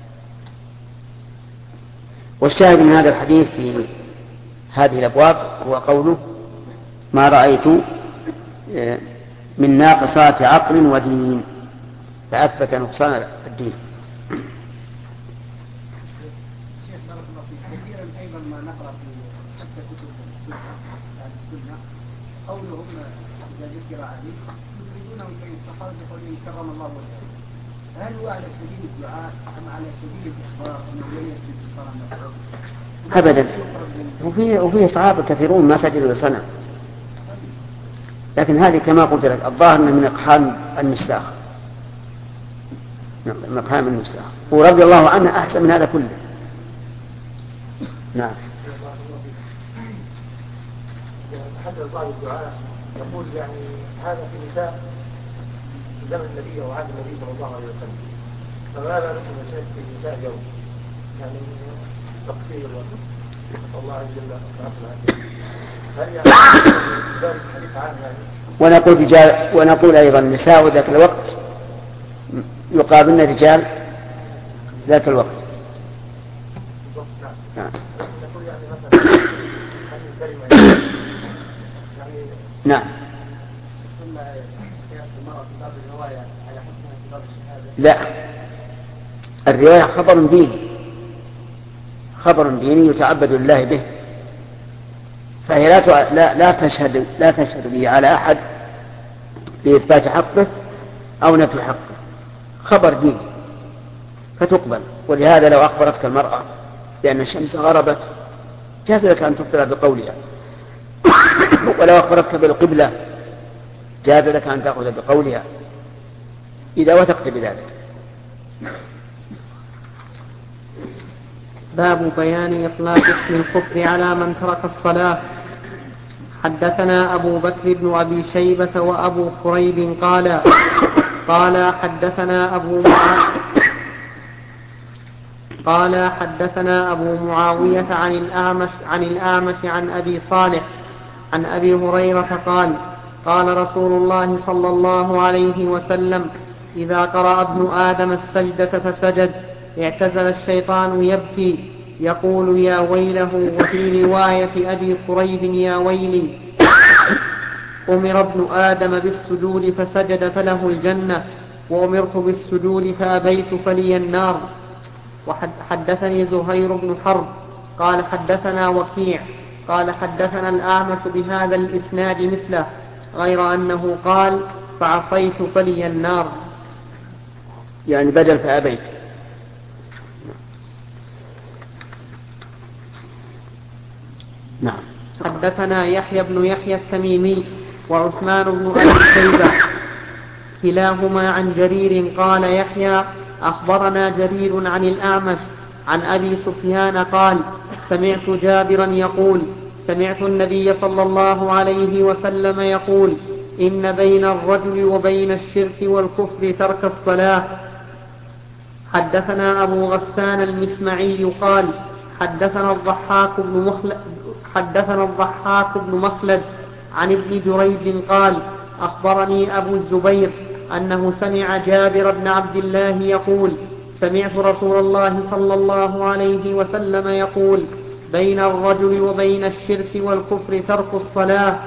والشاهد من هذا الحديث في هذه الأبواب هو قوله: ما رأيت من ناقصات عقل ودين، فأثبت نقصان الدين. أيضا ما نقرأ في حتى كتب السنة قولهم إذا ذكر عليه يخرجونهم بين الصحابة يقولون كرم الله وجهه. هل هو على سبيل الدعاء أم على سبيل الإخبار أنه لم يسجد الصلاة؟ أبدا. وفيه صحابة كثيرون ما سجدوا لصنم، لكن هذه كما قلت لك الظاهر من إقحام النساخ، مقام النساخ، ورضي الله عنه أحسن من هذا كله. نعم. تحدث بعض الدعاء يقول يعني هذا في نساء في زمن النبي او عهد النبي صلى الله عليه وسلم، فماذا نحن نشاهد في النساء اليوم؟ يعني تقصير نسأل الله عز وجل هل يعني ذلك حديث عنه يعني؟ ونقول أيضا نساء ذاك الوقت يقابلن رجال ذاك الوقت. نعم. نعم. لا، الرواية خبر ديني، خبر ديني يتعبد لله به، فهي لا تشهد به على أحد لإثبات حقه أو نفي حقه، خبر ديني فتقبل. ولهذا لو أخبرتك المرأة بأن الشمس غربت جاز لك أن تبطل بقولها، ولو أخبرتك بالقبلة جاز لك أن تأخذ بقولها إذا وثقت بذلك. باب بيان إطلاق اسم الكفر على من ترك الصلاة. حدثنا أبو بكر بن أبي شيبة وأبو كريب قال حدثنا أبو معاوية عن الأعمش عن أبي صالح عن أبي هريرة قال رسول الله صلى الله عليه وسلم: إذا قرأ ابن آدم السجدة فسجد اعتزل الشيطان يبكي يقول يا ويله. وفي رواية أبي كريب يا ويلي. أمر ابن آدم بالسجود فسجد فله الجنة، وأمرت بالسجود فأبيت فلي النار. وحدثني زهير بن حرب قال حدثنا وكيع قال حدثنا الأعمش بهذا الإسناد مثله، غير أنه قال فعصيت فلي النار، يعني بدل فأبيت. نعم. حدثنا يحيى بن يحيى التميمي وعثمان بن أبي شيبة كلاهما عن جرير قال يحيى أخبرنا جرير عن الأعمش عن أبي سفيان قال سمعت جابرا يقول سمعت النبي صلى الله عليه وسلم يقول: إن بين الرجل وبين الشرك والكفر ترك الصلاة. حدثنا أبو غسان المسمعي قال حدثنا الضحاك بن مخلد عن ابن جريج قال أخبرني أبو الزبير أنه سمع جابر بن عبد الله يقول: سمعت رسول الله صلى الله عليه وسلم يقول: بين الرجل وبين الشرك والكفر ترك الصلاة.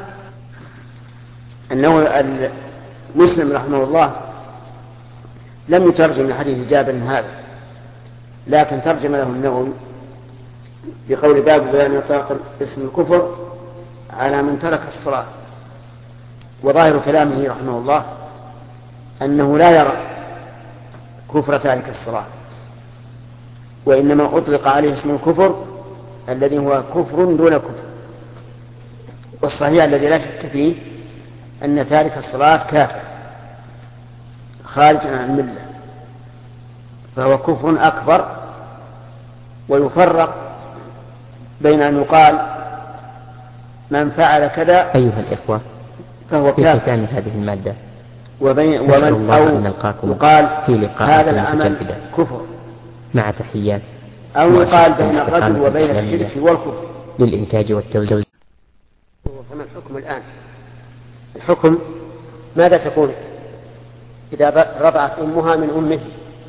أنه مسلم رحمه الله لم يترجم لحديث جابر هذا، لكن ترجم له النووي بقول باب بيان إطلاق اسم الكفر على من ترك الصلاة. وظاهر كلامه رحمه الله أنه لا يرى كفر تارك الصلاة، وإنما أطلق عليه اسم الكفر الذي هو كفر دون كفر. والصحيح الذي لا شك فيه أن تارك الصلاة كافر خارج عن الملة، فهو كفر أكبر. ويفرق بين أن يقال من فعل كذا. أيها الإخوة، فهو في كافر. ختام هذه المادة ومن أو يقال في لقاء هذا العمل متجددة كفر، مع تحيات أو يقال بين مؤسسة الرجل الاستقامة وبين الإسلامية الشرك والكفر. للإنتاج والتوزيع. فما الحكم الآن؟ الحكم ماذا تكون إذا رضعت أمها من أمه؟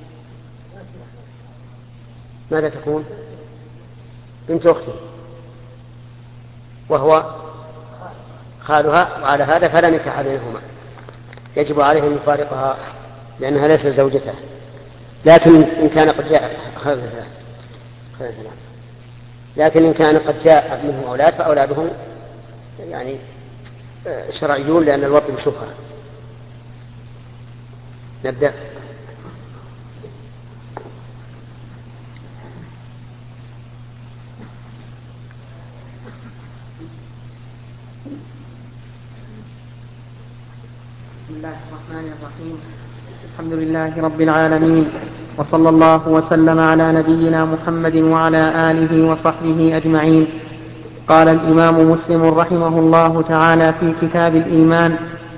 ماذا تكون؟ بنت أخته وهو خالها، وعلى هذا فلا نكاح بينهما، يجب عليه أن يفارقها لأنها ليست زوجته. لكن إن كان قد جاء منهم أولاد فأولادهم يعني شرعيون، لأن الوطن شبهة. نبدأ. بسم الله الرحمن الرحيم. الحمد لله رب العالمين، وصلى الله وسلم على نبينا محمد وعلى آله وصحبه أجمعين. قال الإمام مسلم رحمه الله تعالى في كتاب الإيمان: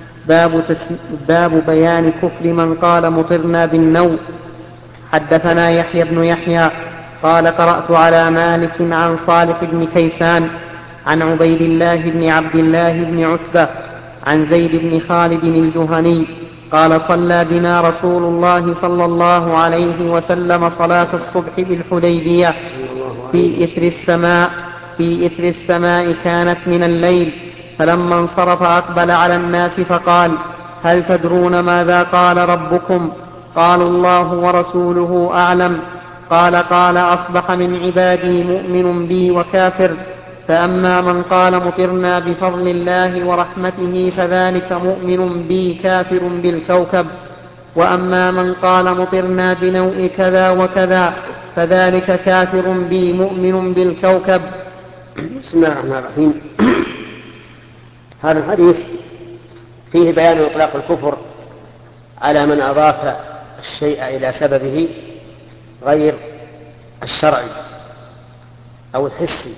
باب بيان كفر من قال مطرنا بالنوء. حدثنا يحيى بن يحيى قال قرأت على مالك عن صالح بن كيسان عن عبيد الله بن عبد الله بن عتبة عن زيد بن خالد الجهني قال صلى بنا رسول الله صلى الله عليه وسلم صلاة الصبح بالحديبية في إثر السماء كانت من الليل، فلما انصرف أقبل على الناس فقال: هل تدرون ماذا قال ربكم؟ قالوا: الله ورسوله أعلم. قال: أصبح من عبادي مؤمن بي وكافر، فأما من قال مطرنا بفضل الله ورحمته فذلك مؤمن بي كافر بالكوكب، وأما من قال مطرنا بنوء كذا وكذا فذلك كافر بي مؤمن بالكوكب. بسم الله الرحمن الرحيم. هذا الحديث فيه بيان إطلاق الكفر على من أضاف الشيء إلى سببه غير الشرعي أو الحسي،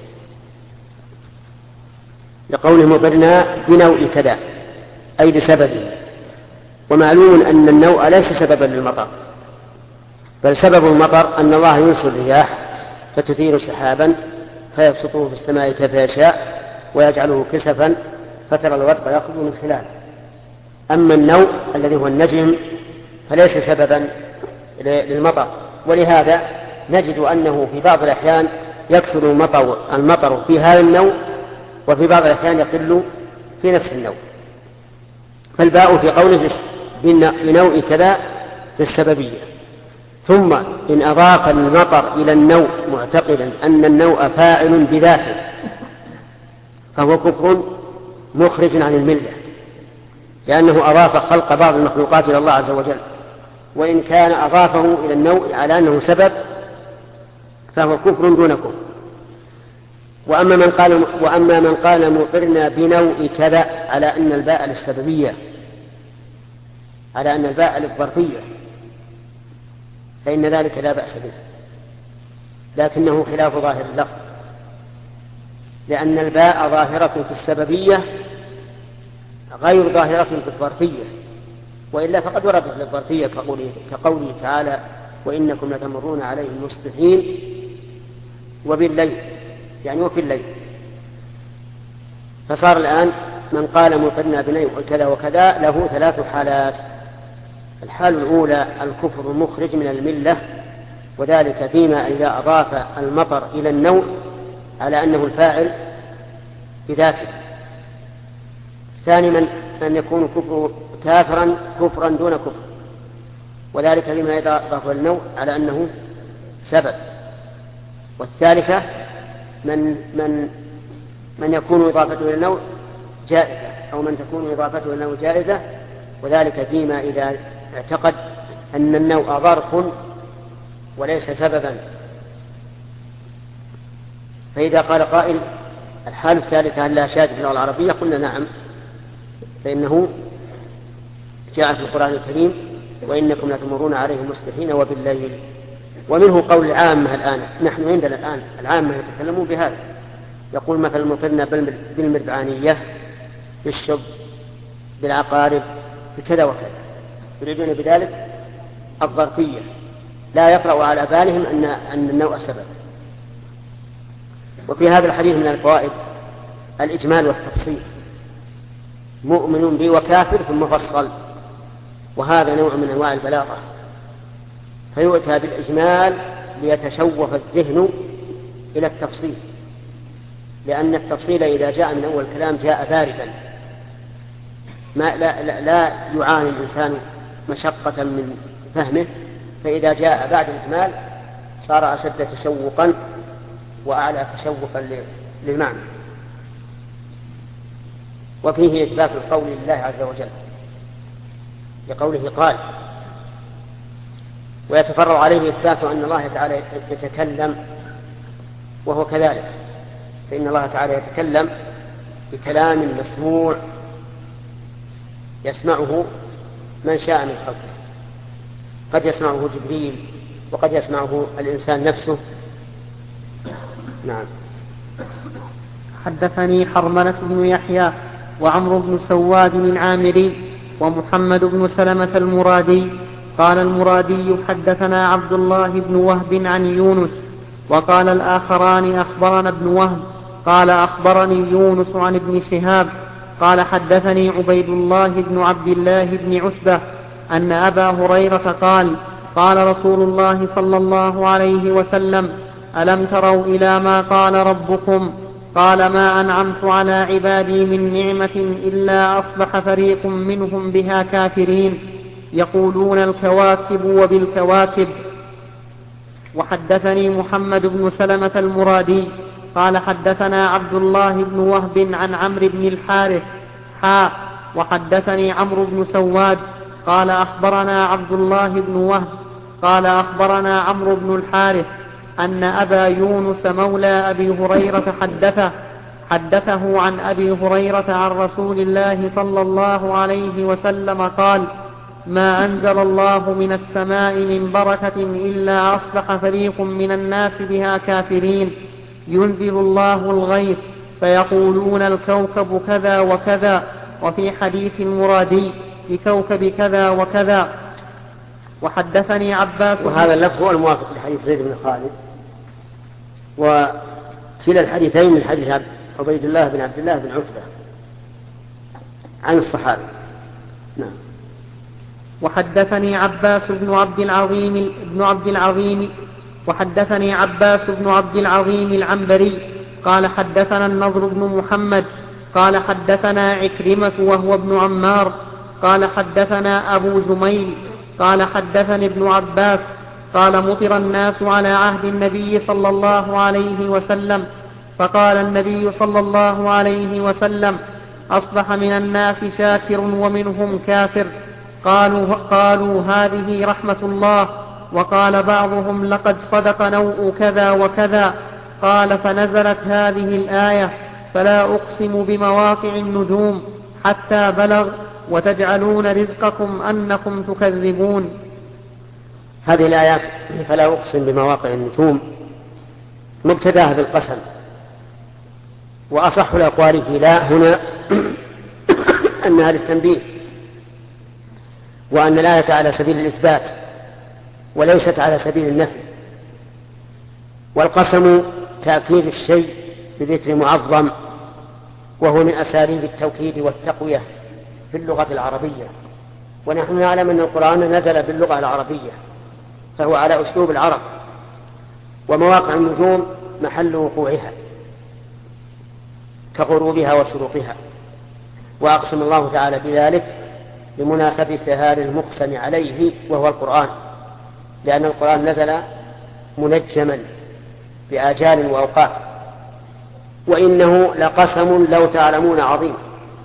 لقوله مطرنا بنوء كذا أي بسببه. ومعلوم أن النوء ليس سببا للمطر، بل سبب المطر أن الله يرسل الرياح فتثير سحابا فيبسطه في السماء كيف يشاء ويجعله كسفا فترى الودق يخرج من خلاله. أما النوء الذي هو النجم فليس سببا للمطر، ولهذا نجد أنه في بعض الأحيان يكثر المطر في هذا النوء، وفي بعض الأحيان يقل في نفس النوء. فالباء في قوله بنوء كذا في السببية. ثم إن أضاف المطر إلى النوء معتقدا أن النوء فاعل بذاته فهو كفر مخرج عن الملة، لأنه أضاف خلق بعض المخلوقات إلى الله عز وجل. وإن كان أضافه إلى النوء على أنه سبب فهو كفر دون كفر. وأما من قال مطرنا بنوء كذا على أن الباء للسببية، على أن الباء للظرفية، فإن ذلك لا بأس به، لكنه خلاف ظاهر اللفظ، لأن الباء ظاهرة في السببية غير ظاهرة في الظرفية، وإلا فقد وردت للظرفية كقوله تعالى: وإنكم لتمرون عليهم مصبحين وبالليل، يعني وفي الليل. فصار الآن من قال مطرنا بنوء كذا وكذا له ثلاث حالات. الحال الأولى الكفر المخرج من الملة، وذلك فيما إذا أضاف المطر إلى النوء على أنه الفاعل بذاته. الثاني من يكون كفرا دون كفر، وذلك فيما إذا أضاف النوء على أنه سبب. والثالثة من يكون إضافته إلى النوء جائزة، أو من تكون إضافته إلى النوء جائزة، وذلك فيما إذا اعتقد أن النوء ظرف وليس سببا. فإذا قال قائل: الحال الثالثة هل لا شاذ في اللغة العربية؟ قلنا نعم، فإنه جاء في القرآن الكريم: وإنكم لتمرون عليهم مصبحين وبالليل. ومنه قول العامة الآن، نحن عندنا الآن العامة يتكلمون بهذا، يقول مثلا مطرنا بالمربعانية بالشب بالعقارب بكذا وكذا، يريدون بذلك الظرفية، لا يقرأ على بالهم أن النوء سبب. وفي هذا الحديث من الفوائد الإجمال والتفصيل، مؤمن بي وكافر ثم فصل، وهذا نوع من أنواع البلاغة، فيؤتى بالإجمال ليتشوف الذهن إلى التفصيل، لأن التفصيل إذا جاء من أول الكلام جاء باردا، لا يعاني الإنسان مشقة من فهمه، فإذا جاء بعد الإجمال صار أشد تشوقا وأعلى تشوفا للمعنى. وفيه إثبات القول لله عز وجل لقوله قال، ويتفرع عليه إثبات أن الله تعالى يتكلم، وهو كذلك، فإن الله تعالى يتكلم بكلام مسموع يسمعه من شاء من خلقه، قد يسمعه جبريل وقد يسمعه الإنسان نفسه. نعم. حدثني حرملة بن يحيى وعمرو بن سواد العامري ومحمد بن سلمة المرادي قال المرادي حدثنا عبد الله بن وهب عن يونس، وقال الآخران أخبرنا ابن وهب قال أخبرني يونس عن ابن شهاب قال حدثني عبيد الله بن عبد الله بن عتبة أن أبا هريرة قال قال رسول الله صلى الله عليه وسلم ألم تروا إلى ما قال ربكم قال ما أنعمت على عبادي من نعمة إلا أصبح فريق منهم بها كافرين يقولون الكواكب وبالكواكب. وحدثني محمد بن سلمة المرادي قال حدثنا عبد الله بن وهب عن عمرو بن الحارث وحدثني عمرو بن سواد قال أخبرنا عبد الله بن وهب قال أخبرنا عمرو بن الحارث أن أبا يونس مولى أبي هريرة حدثه عن أبي هريرة عن رسول الله صلى الله عليه وسلم قال ما أنزل الله من السماء من بركة إلا أصبح فريق من الناس بها كافرين ينزل الله الغيث فيقولون الكوكب كذا وكذا، وفي حديث المرادي بكوكب كذا وكذا. وحدثني عباس، وهذا اللفظ هو الموافق لحديث زيد بن خالد، وكلا الحديثين من حديث عبيد الله بن عبد الله بن عتبة عن الصحابة. نعم. وحدثني عباس بن عبد العظيم العنبري قال حدثنا النضر بن محمد قال حدثنا عكرمة وهو ابن عمار قال حدثنا أبو زميل قال حدثني ابن عباس قال مطر الناس على عهد النبي صلى الله عليه وسلم، فقال النبي صلى الله عليه وسلم أصبح من الناس شاكر ومنهم كافر، قالوا هذه رحمة الله، وقال بعضهم لقد صدق نوء كذا وكذا، قال فنزلت هذه الآية فلا أقسم بمواقع النجوم حتى بلغ وتجعلون رزقكم أنكم تكذبون. هذه الآيات فلا أقسم بمواقع النجوم مبتداها بالقسم، وأصح الأقوال في لا هنا أنها للتنبيه، وأن الآية على سبيل الإثبات وليست على سبيل النفي. والقسم تأكيد الشيء بذكر معظم، وهو من أساليب التوكيد والتقوية في اللغة العربية، ونحن نعلم أن القرآن نزل باللغة العربية فهو على أسلوب العرب. ومواقع النجوم محل وقوعها كغروبها وشروقها، وأقسم الله تعالى بذلك لمناسبة هذا المقسم عليه وهو القرآن، لأن القرآن نزل منجما بآجال وأوقات. وإنه لقسم لو تعلمون عظيم،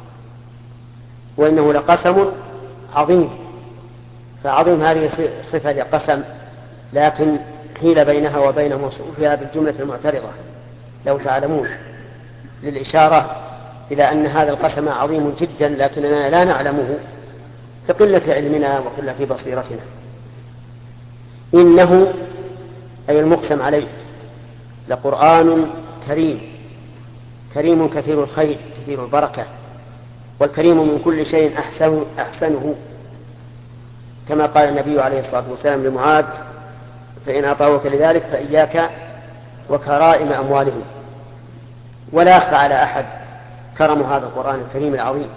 وإنه لقسم عظيم، فعظيم هذه صفة لقسم، لكن حيل بينها وبين موصوفها بالجملة المعترضة لو تعلمون، للإشارة إلى أن هذا القسم عظيم جدا لكننا لا نعلمه لقلة علمنا وقلة بصيرتنا. إنه أي المقسم عليه لقرآن كريم، كريم كثير الخير كثير البركة، والكريم من كل شيء أحسنه، كما قال النبي عليه الصلاة والسلام لمعاذ: فإن أطاعوك لذلك فإياك وكرائم أموالهم. ولا يخفى على أحد كرم هذا القرآن الكريم العظيم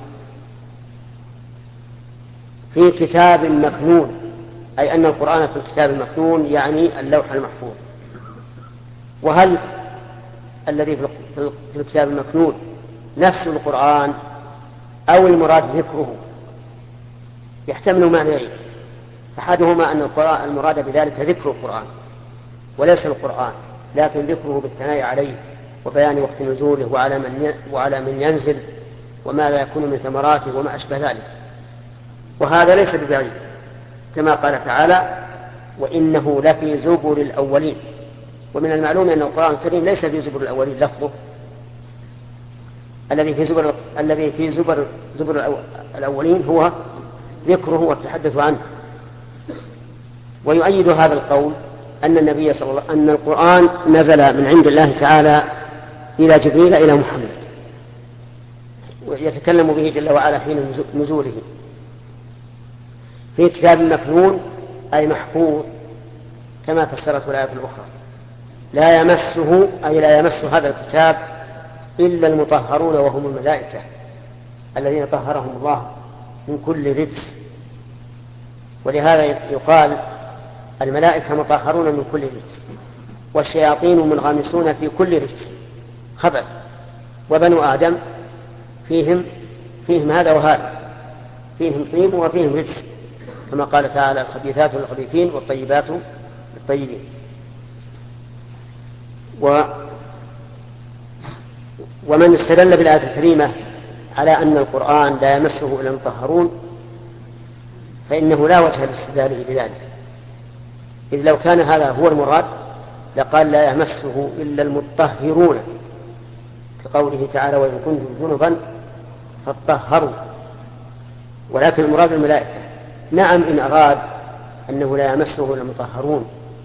في كتاب مكنون، أي أن القرآن في الكتاب المكنون يعني اللوح المحفوظ. وهل الذي في الكتاب المكنون نفس القرآن أو المراد ذكره؟ يحتمل معنيين: أحدهما أن المراد بذلك ذكر القرآن وليس القرآن، لكن ذكره بالثناء عليه وبيان وقت نزوله وعلى من ينزل وماذا يكون من ثمراته وما أشبه ذلك. وهذا ليس ببعيد، كما قال تعالى: وإنه لفي زبر الأولين. ومن المعلوم أن القرآن الكريم ليس في زبر الأولين لفظه، الذي في زبر الأولين هو ذكره والتحدث عنه. ويؤيد هذا القول أن النبي صلى الله أن القرآن نزل من عند الله تعالى إلى جبريل إلى محمد، ويتكلم به جل وعلا حين نزوله في كتاب مكنون، أي محفوظ، كما فسرته الآية الأخرى: لا يمسه، أي لا يمس هذا الكتاب إلا المطهرون وهم الملائكة الذين طهرهم الله من كل رجس. ولهذا يقال الملائكة مطهرون من كل رجس، والشياطين منغمسون في كل رجس خبث، وبنو آدم فيهم هذا وهذا، فيهم طيب وفيهم رجس، كما قال تعالى: الخبيثات للخبيثين والطيبات للطيبين. ومن استدل بالآية الكريمة على أن القرآن لا يمسه إلا المطهرون فإنه لا وجه لاستدلاله بذلك، إذ لو كان هذا هو المراد لقال: لا يمسه إلا المطهرون، كقوله تعالى: وإن كنتم جنبا فاطهروا. ولكن المراد الملائكة. نعم، إن أراد أنه لا يمسه إلا المطهرون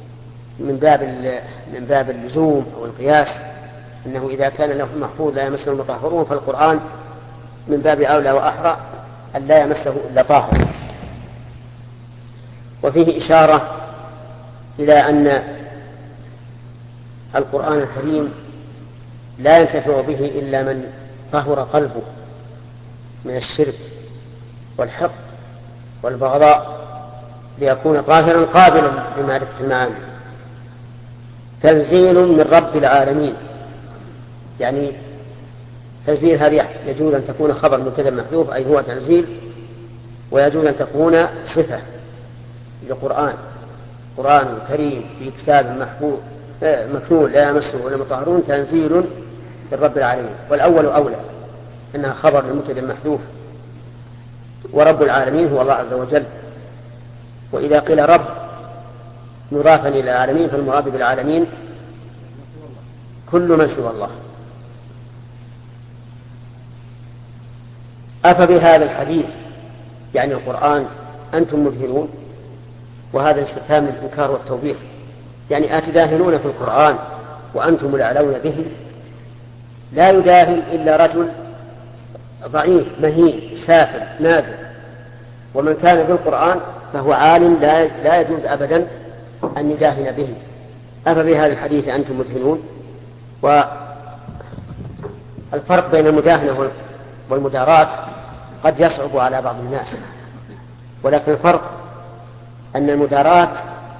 من باب اللزوم أو القياس، أنه إذا كان له محفوظ لا يمسه المطهرون، فالقرآن من باب أولى وأحرى أن لا يمسه إلا طاهر. وفيه إشارة إلى أن القرآن الكريم لا ينتفع به إلا من طهر قلبه من الشرك والحقد والبغضاء، ليكون طاهرا قابلا لمعرفة المعاني. تنزيل من رب العالمين، يعني تنزيل هذه يجوز أن تكون خبر مبتدأ محذوف، أي هو تنزيل، ويجوز أن تكون صفة للقرآن: قرآن كريم في كتاب مكنون لا يمسه إلا المطهرون، تنزيل من رب العالمين. والأول أولى، إنها خبر للمبتدأ محذوف، ورب العالمين هو الله عز وجل. وإذا قيل رب مضافا إلى العالمين فالمراد بالعالمين كل من سوى الله. أفبهذا الحديث يعني القرآن أنتم مدهنون؟ وهذا استفهام للإنكار والتوبيخ، يعني أتداهنون في القرآن وأنتم الأعلون به؟ لا يداهن إلا رجل ضعيف مهين سافل نازل، ومن كان بالقرآن فهو عالم لا يجوز أبدا أن يداهن به. أفبهذا الحديث أنتم مدهنون؟ والفرق بين المداهنة والمداراة قد يصعب على بعض الناس، ولكن الفرق أن المداراة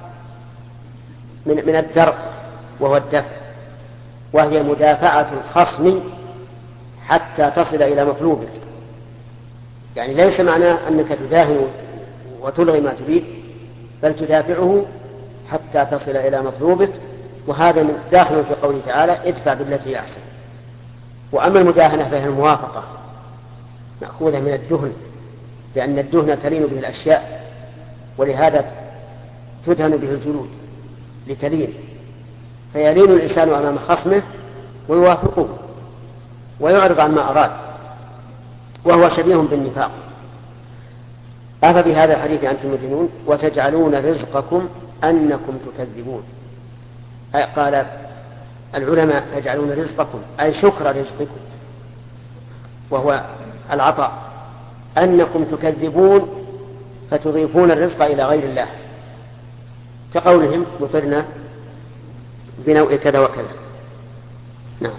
من الدرء وهو الدفع، وهي مدافعة الخصم حتى تصل إلى مطلوبك. يعني ليس معناه أنك تداهن وتلغي ما تريد، بل تدافعه حتى تصل إلى مطلوبك، وهذا من داخل في قوله تعالى: ادفع بالتي أحسن. وأما المداهنة فهي الموافقة، مأخوذة من الدهن، لأن الدهن تلين به الأشياء، ولهذا تدهن به الجلود لتلين، فيلين الإنسان أمام خصمه ويوافقه ويعرض عن ما أراد، وهو شبيه بالنفاق. أفبهذا الحديث أنتم مدهنون وتجعلون رزقكم أنكم تكذبون. قال العلماء: تجعلون رزقكم أي شكر رزقكم، وهو العطاء أنكم تكذبون فتضيفون الرزق إلى غير الله، كقولهم مطرنا بنوء كذا وكذا. نعم.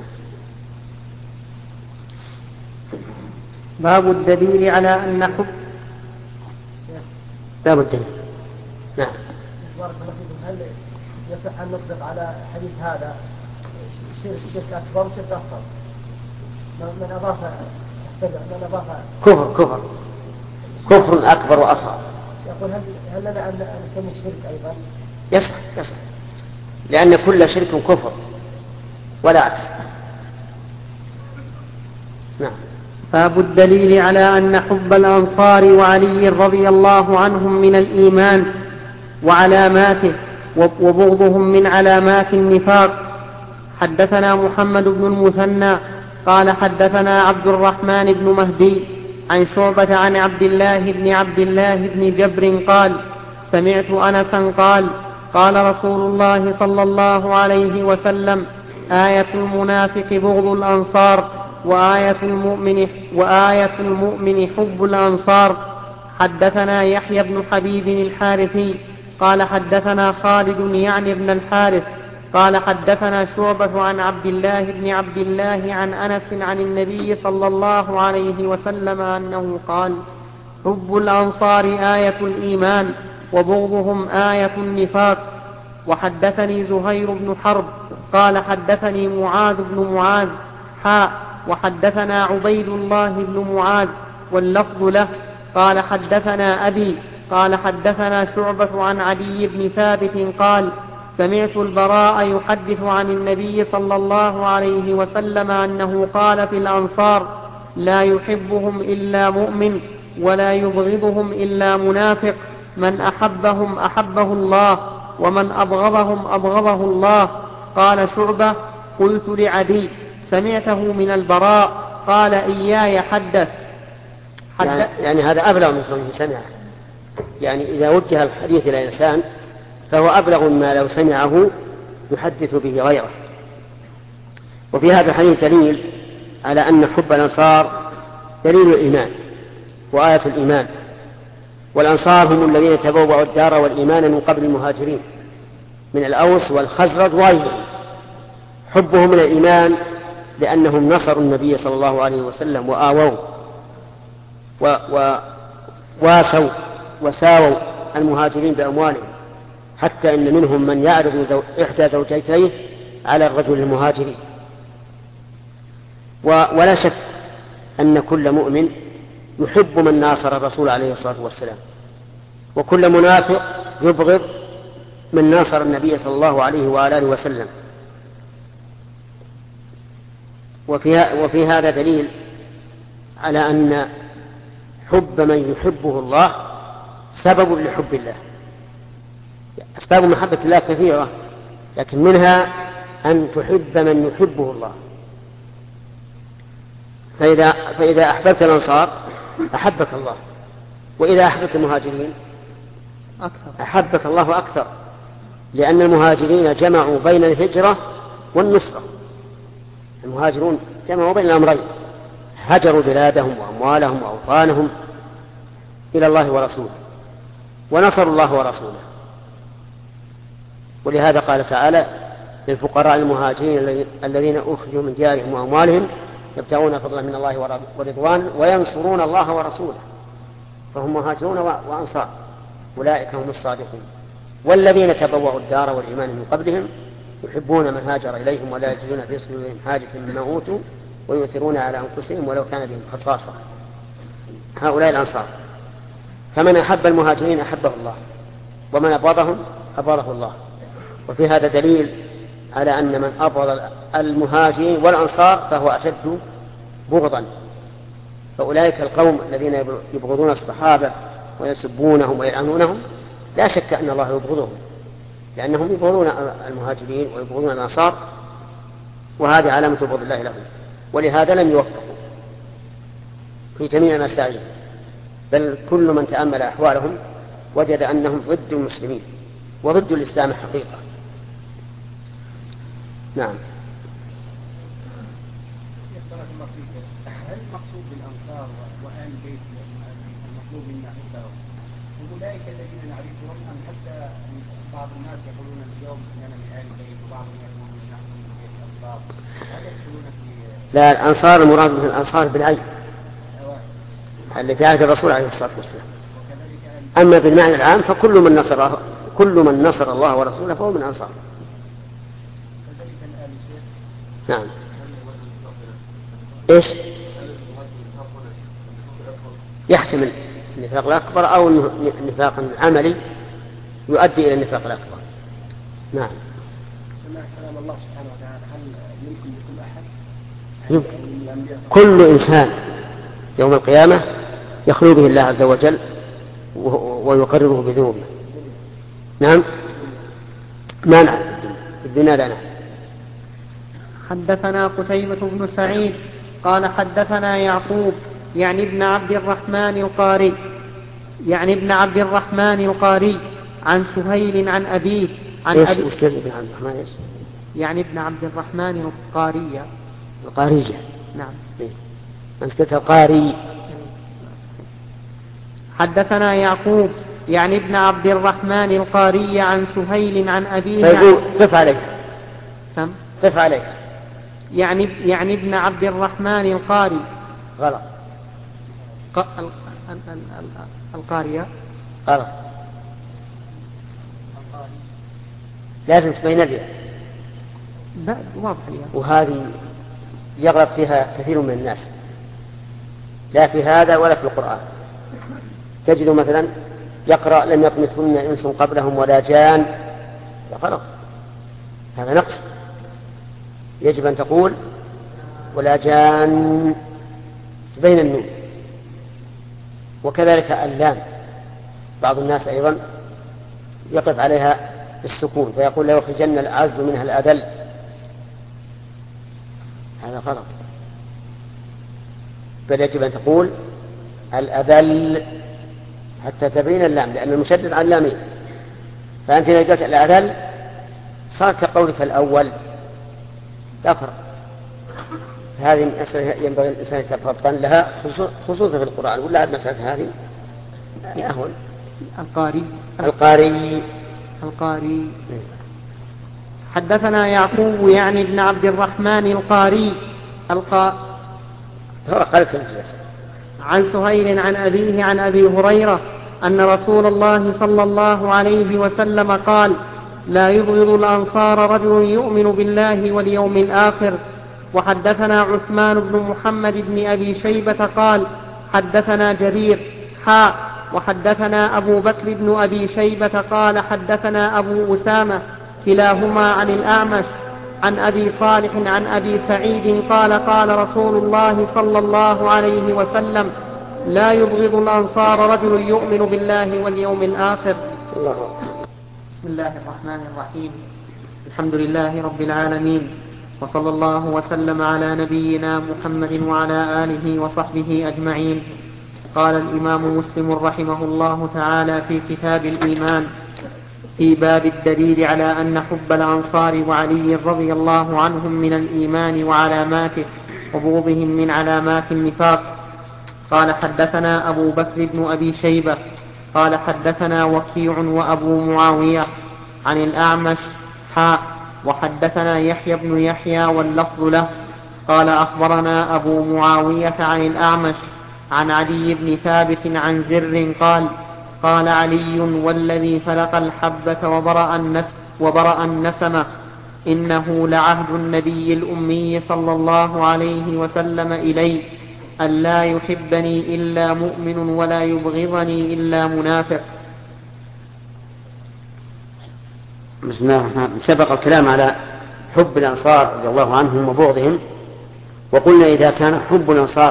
باب الدليل على أن حب باب الدليل. نعم. بارك الله فيكم. هل يصح أن نطلق على حديث هذا شرك أكبر وشرك أصغر؟ من أضاف كفر أكبر وأصغر. يقول هل لنا أن نسميه شرك أيضا؟ يصح لأن كل شرك كفر ولا عكس. نعم. باب الدليل على أن حب الأنصار وعلي رضي الله عنهم من الإيمان وعلاماته، وبغضهم من علامات النفاق. حدثنا محمد بن المثنى قال حدثنا عبد الرحمن بن مهدي عن شعبة عن عبد الله بن جبر قال سمعت أنسا قال قال رسول الله صلى الله عليه وسلم آية المنافق بغض الأنصار وآية المؤمن حب الأنصار. حدثنا يحيى بن حبيب الحارثي قال حدثنا خالد يعني بن الحارث قال حدثنا شعبة عن عبد الله عن أنس عن النبي صلى الله عليه وسلم أنه قال حب الأنصار آية الإيمان وبغضهم آية النفاق. وحدثني زهير بن حرب قال حدثني معاذ بن معاذ وحدثنا عبيد الله بن معاذ واللفظ له قال حدثنا أبي قال حدثنا شعبة عن علي بن ثابت قال سمعت البراء يحدث عن النبي صلى الله عليه وسلم أنه قال في الأنصار لا يحبهم إلا مؤمن ولا يبغضهم إلا منافق، من أحبهم أحبه الله ومن أبغضهم أبغضه الله. قال شعبة قلت لعدي سمعته من البراء قال إياي حدث. يعني هذا أبلغ من كونه سمعه، يعني إذا وجه الحديث إلى إنسان فهو أبلغ مما لو سمعه يحدث به غيره. وفي هذا الحديث دليل على أن حب الأنصار دليل الإيمان وآية الإيمان، والأنصار هم الذين تبوأوا الدار والإيمان من قبل المهاجرين من الأوس والخزرج وغيرهم. حبهم من الإيمان لأنهم نصروا النبي صلى الله عليه وسلم وآووا وواسوا وساووا المهاجرين بأموالهم، حتى إن منهم من يعرض إحدى زوجتيه على الرجل المهاجري. ولا شك أن كل مؤمن يحب من ناصر الرسول عليه الصلاة والسلام، وكل منافق يبغض من ناصر النبي صلى الله عليه وآله وسلم. وفي هذا دليل على أن حب من يحبه الله سبب لحب الله. أسباب محبة الله كثيرة، لكن منها أن تحب من يحبه الله. فإذا أحببت الأنصار أحبك الله، وإذا أحببت المهاجرين أحبك الله أكثر، لأن المهاجرين جمعوا بين الهجرة والنصرة. المهاجرون جمعوا بين الأمرين، هجروا بلادهم وأموالهم وأوطانهم إلى الله ورسوله، ونصروا الله ورسوله. ولهذا قال تعالى للفقراء المهاجرين الذين أخرجوا من ديارهم وأموالهم يبتغون فضلا من الله ورضوان وينصرون الله ورسوله، فهم مهاجرون وأنصار، أولئك هم الصادقون. والذين تبوأوا الدار والإيمان من قبلهم يحبون من هاجر إليهم ولا يجدون في صدورهم حاجة مما أوتوا ويؤثرون على أنفسهم ولو كان بهم خصاصة. هؤلاء الأنصار. فمن أحب المهاجرين أحبه الله، ومن أبغضهم أبغضه الله. وفي هذا دليل على أن من أبغض المهاجرين والأنصار فهو أشد بغضا. فأولئك القوم الذين يبغضون الصحابة ويسبونهم ويلعنونهم لا شك أن الله يبغضهم، لأنهم يبغضون المهاجرين ويبغضون الأنصار، وهذه علامة بغض الله لهم. ولهذا لم يوفقوا في جميع مسائلهم، بل كل من تأمل أحوالهم وجد أنهم ضد المسلمين وضد الإسلام حقيقة. نعم. هل المقصود بالأنصار وآل بيت المطلوب منا حبهم هم أولئك الذين نعرفهم أم حتى بعض الناس يقولون اليوم إننا من آل البيت وبعضهم يقولون نحن من بيت الأنصار هل يدخلون في لا، الأنصار المراد من الأنصار بالعين اللي في عهد الرسول عليه الصلاة والسلام. أما بالمعنى العام فكل من نصر الله ورسوله فهو من أنصار. نعم. إيش؟ يحتمل النفاق الأكبر أو النفاق العملي يؤدي إلى النفاق الأكبر. نعم. سمع كلام الله سبحانه وتعالى هل يمكن لكل أحد؟ يمكن. كل إنسان يوم القيامة يخلو به الله عز وجل ويقرره بذنوبه. نعم. ما نعلم في الدنيا لا نعلم. حدثنا قتيبة بن سعيد قال حدثنا يعقوب يعني ابن عبد الرحمن القاري عن سهيل عن أبيه عن أبي ابن عبد الرحمن إيش؟ يعني ابن عبد الرحمن القارية. نعم. أنت قاري. حدثنا يعقوب يعني ابن عبد الرحمن القاري عن سهيل عن أبيه. قف عليه. قف عليه. يعني ابن عبد الرحمن القاري. غلط. القارية. غلط. لازم تبين الياء. واضح الياء. وهذه يغلط فيها كثير من الناس، لا في هذا ولا في القرآن. تجد مثلا يقرأ لم يطمثهن إنس قبلهم ولا جان، غلط، هذا نقص. يجب أن تقول ولا جان بين النون. وكذلك اللام بعض الناس أيضا يقف عليها بالسكون فيقول لا يخرجن الأعز منها الأذل، هذا غلط، بل يجب أن تقول الأذل حتى تبين اللام، لأن المشدد على اللامين. فأنت إذا قلت الأذل صار كقولك الأول، لا فرق. هذه مسألة ينبغي الإنسان يتفطن لها خصوصا في القرآن، ولا مسألة هذه أهون. القاري. حدثنا يعقوب يعني ابن عبد الرحمن القاري عن سهيل عن أبيه عن أبي هريرة أن رسول الله صلى الله عليه وسلم قال: لا يبغض الأنصار رجل يؤمن بالله واليوم الآخر. وحدثنا عثمان بن محمد بن أبي شيبة قال: حدثنا جرير وحدثنا أبو بكر بن أبي شيبة قال: حدثنا أبو أسامة كلاهما عن الأعمش عن أبي صالح عن أبي سعيد قال: قال رسول الله صلى الله عليه وسلم: لا يبغض الأنصار رجل يؤمن بالله واليوم الآخر. بسم الله الرحمن الرحيم. الحمد لله رب العالمين، وصلى الله وسلم على نبينا محمد وعلى آله وصحبه أجمعين. قال الإمام مسلم رحمه الله تعالى في كتاب الإيمان في باب الدليل على أن حب الأنصار وعلي رضي الله عنهم من الإيمان وعلاماته وبغضهم من علامات النفاق. قال: حدثنا أبو بكر بن أبي شيبة قال: حدثنا وكيع وأبو معاوية عن الأعمش وحدثنا يحيى بن يحيى واللفظ له قال: أخبرنا أبو معاوية عن الأعمش عن علي بن ثابت عن زر قال علي: والذي فلق الحبة وبرأ النسمة إنه لعهد النبي الأمي صلى الله عليه وسلم إلي أن لا يحبني إلا مؤمن ولا يبغضني إلا منافق. بسم الله الرحمن الرحيم. سبق الكلام على حب الأنصار رضي الله عنهم وبغضهم، وقلنا إذا كان حب الأنصار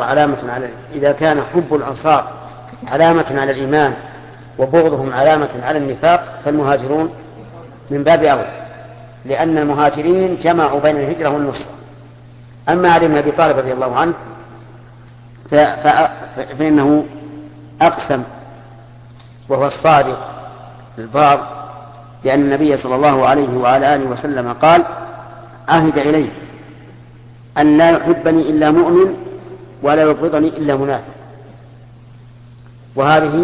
علامة على الإيمان وبغضهم علامة على النفاق فالمهاجرون من باب أولى، لأن المهاجرين جمعوا بين الهجرة والنصرة. أما علي بن أبي طالب رضي الله عنه فإنه أقسم وهو الصادق البار لأن النبي صلى الله عليه وعلى آله وسلم قال: عهد إليه أن لا يحبني إلا مؤمن ولا يبغضني إلا منافق. وهذه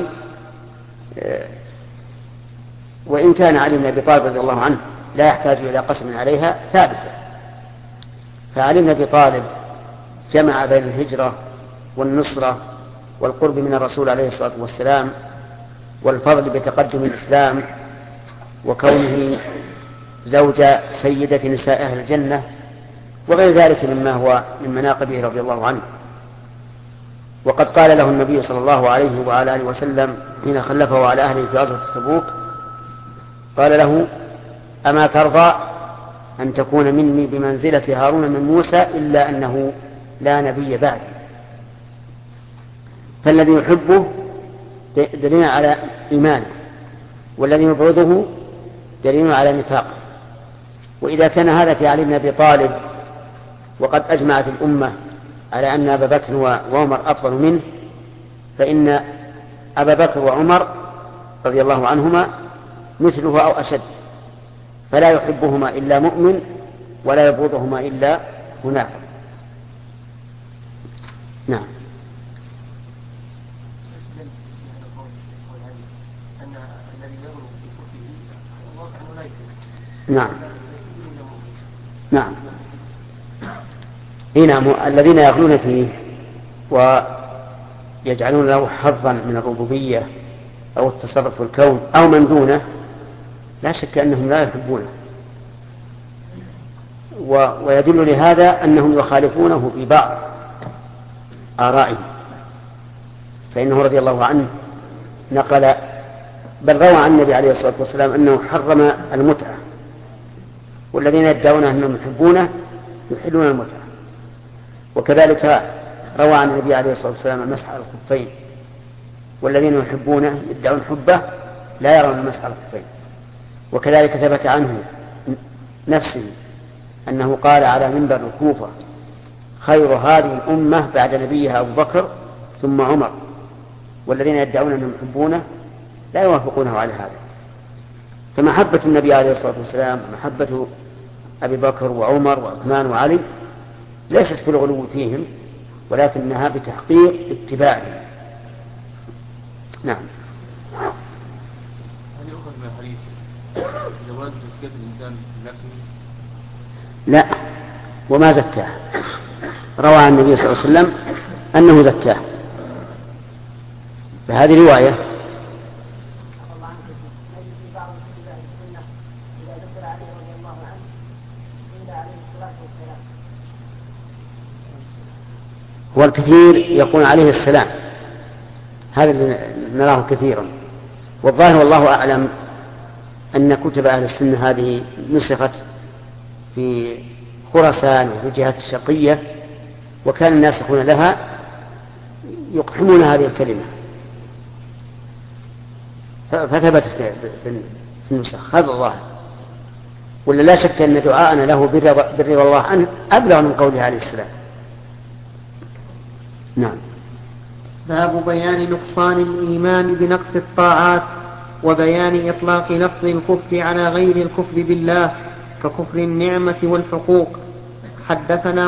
وإن كان علي بن أبي طالب رضي الله عنه لا يحتاج إلى قسم عليها ثابتة. فعلي بن أبي طالب جمع بين الهجرة والنصرة والقرب من الرسول عليه الصلاة والسلام والفضل بتقدم الإسلام وكونه زوج سيدة نساء أهل الجنة وغير ذلك مما هو من مناقبه رضي الله عنه. وقد قال له النبي صلى الله عليه وعلى آله وسلم حين خلفه على أهله في غزوة تبوك قال له: أما ترضى أن تكون مني بمنزلة هارون من موسى إلا أنه لا نبي بعد. فالذي يحبه دليل على إيمانه، والذي يبغضه دليل على نفاقه. وإذا كان هذا في علي بن أبي طالب وقد أجمعت الأمة على أن أبا بكر وعمر أفضل منه، فإن أبا بكر وعمر رضي الله عنهما مثله أو أشد، فلا يحبهما إلا مؤمن ولا يبغضهما إلا منافق. نعم. نعم. نعم. هنا الذين يغلون فيه ويجعلون له حظا من الربوبية أو التصرف في الكون أو من دونه لا شك أنهم لا يحبونه، ويدل لهذا أنهم يخالفونه في بعض آرائه. فإنه رضي الله عنه نقل بل روى عن النبي عليه الصلاة والسلام أنه حرم المتعة، والذين يدعون أنهم يحبونه يحلون المتعة. وكذلك روى عن النبي عليه الصلاة والسلام المسح على الخفين، والذين يحبونه يدعون حبه لا يرون المسح على الخفين. وكذلك ثبت عنه نفسه أنه قال على منبر الكوفة: خير هذه الأمة بعد نبيها أبو بكر ثم عمر، والذين يدعون أنهم يحبونه لا يوافقونه على هذا. فمحبة النبي عليه الصلاة والسلام محبة أبي بكر وعمر وعثمان وعلي ليست في الغلو فيهم، ولكنها بتحقيق اتباعهم. نعم. هل يؤخذ من الحديث جواز تزكية الإنسان بنفسه؟ لا، وما زكاه. روى عن النبي صلى الله عليه وسلم أنه زكاه، فهذه رواية. والكثير يقول عليه السلام، هذا اللي نراه كثيرا. والظاهر والله أعلم أن كتب أهل السنة هذه نسخت في خراسان وفي الجهات الشرقية، وكان الناسخون لها يقحمون هذه الكلمة، فثبتت في النسخ. هذا الظاهر، ولا لا شك أن دعاءنا له بالرضا الله عنه أبلغ من قوله عليه السلام. نعم. باب بيان نقصان الإيمان بنقص الطاعات، وبيان إطلاق لفظ الكفر على غير الكفر بالله ككفر النعمة والحقوق. حدثنا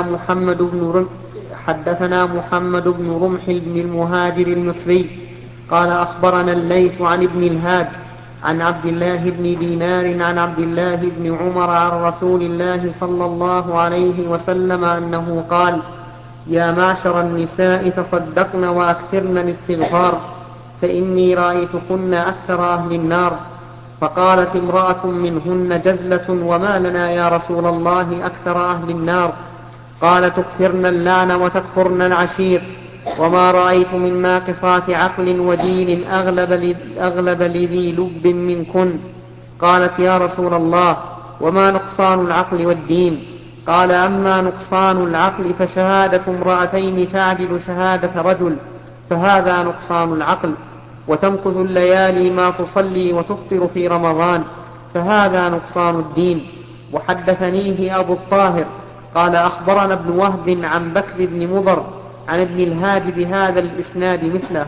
محمد بن رمح بن المهاجر المصري قال أخبرنا الليث عن ابن الهاد عن عبد الله بن دينار عن عبد الله بن عمر عن رسول الله صلى الله عليه وسلم أنه قال: يا معشر النساء تصدقن وأكثرن الاستغفار فإني رأيتكن أكثر أهل النار. فقالت امرأة منهن جزلة: وما لنا يا رسول الله أكثر أهل النار؟ قال: تكثرن اللعن وتكفرن العشير، وما رأيت من ناقصات عقل ودين أغلب لذي لب منكن. قالت: يا رسول الله وما نقصان العقل والدين؟ قال: أما نقصان العقل فشهادة امرأتين تعدل شهادة رجل، فهذا نقصان العقل، وتمكث الليالي ما تصلي وتفطر في رمضان، فهذا نقصان الدين. وحدثنيه أبو الطاهر قال أخبرنا ابن وهب عن بكر بن مضر عن ابن الهاد بهذا الإسناد مثله.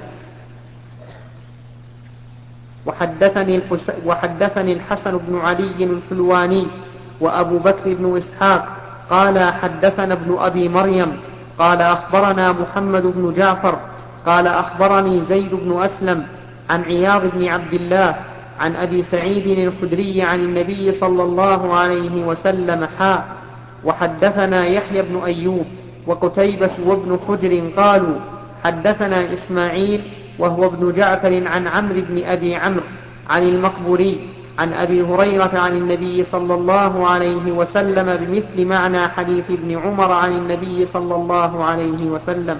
وحدثني الحسن بن علي الحلواني وأبو بكر بن إسحاق قال حدثنا ابن أبي مريم قال أخبرنا محمد بن جعفر قال أخبرني زيد بن أسلم عن عياض بن عبد الله عن أبي سعيد الخدري عن النبي صلى الله عليه وسلم وحدثنا يحيى بن أيوب وقتيبة وابن حجر قالوا حدثنا إسماعيل وهو ابن جعفر عن عمرو بن أبي عمرو عن المقبوري عن أبي هريرة عن النبي صلى الله عليه وسلم بمثل معنى حديث ابن عمر عن النبي صلى الله عليه وسلم.